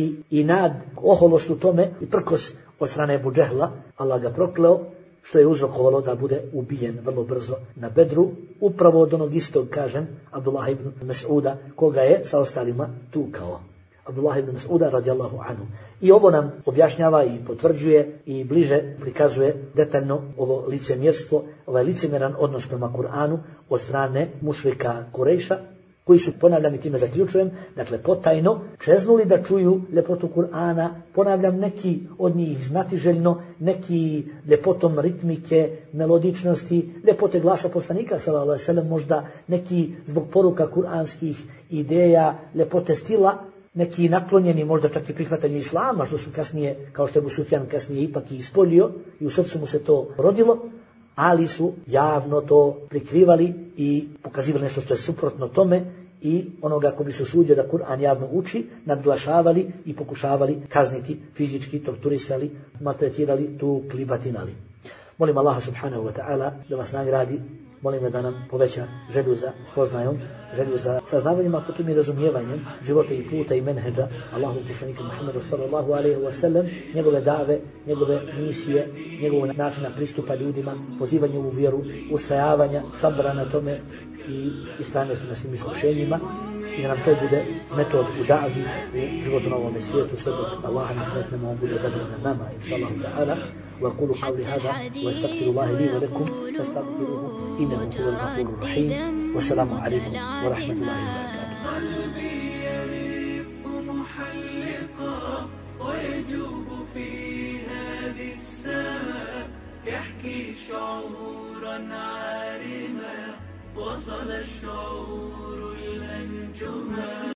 i nad, oholost u tome i prkos od strane Ebu Džehla, Allah ga prokleo, što je uzrokovalo da bude ubijen vrlo brzo na Bedru, upravo od onog istog, kažem, Abdullah ibn Mas'uda, koga je sa ostalima tukao. Abdullah ibn Mas'uda radijallahu anhu. I ovo nam objašnjava i potvrđuje i bliže prikazuje detaljno ovo licemjerstvo, ovaj licemjeran odnos prema Kur'anu od strane mušrika Kurejša, koji su, ponavljam i time zaključujem, dakle potajno čeznuli da čuju ljepotu Kur'ana, ponavljam, neki od njih znatiželjno, neki ljepotom ritmike, melodičnosti, ljepote glasa poslanika sallallahu alejhi ve sellem, možda neki zbog poruka kuranskih ideja, ljepote stila, neki naklonjeni možda čak i prihvatanju islama, što su kasnije, kao što je Ebu Sufjan kasnije ipak i ispolio i u srcu mu se to rodilo, ali su javno to prikrivali i pokazivali nešto što je suprotno tome i onoga ko bi se usudio da Kur'an javno uči, nadglašavali i pokušavali kazniti, fizički torturisali, maltretirali, tukli, batinali. Molim Allaha subhanahu wa ta'ala da vas nagradi, molim da nam poveća želju za spoznajom, želju za saznavanjima, potom i razumijevanjem života i puta i menheđa Allahu poslanika Muhammeda sallallahu alejhi ve sellem, njegove dave, njegove misije, njegovog načina pristupa ljudima, pozivanje u vjeru, ustrajavanja, sabra na tome i istrajnosti na svim iskušenjima. i da nam to bude metod u davi u životu na ovome svijetu, sve dok Allah ne sretnemo, on bude zadovoljan nama, inša Allah ta'ala. وأقول قولي هذا وأستغفر الله لي ولكم فاستغفروه إنه هو الغفور الرحيم والسلام عليكم ورحمة الله وبركاته. قلبي يرف محلقا ويجوب في هذه السماء يحكي شعورا عارما وصل الشعور الأنجما.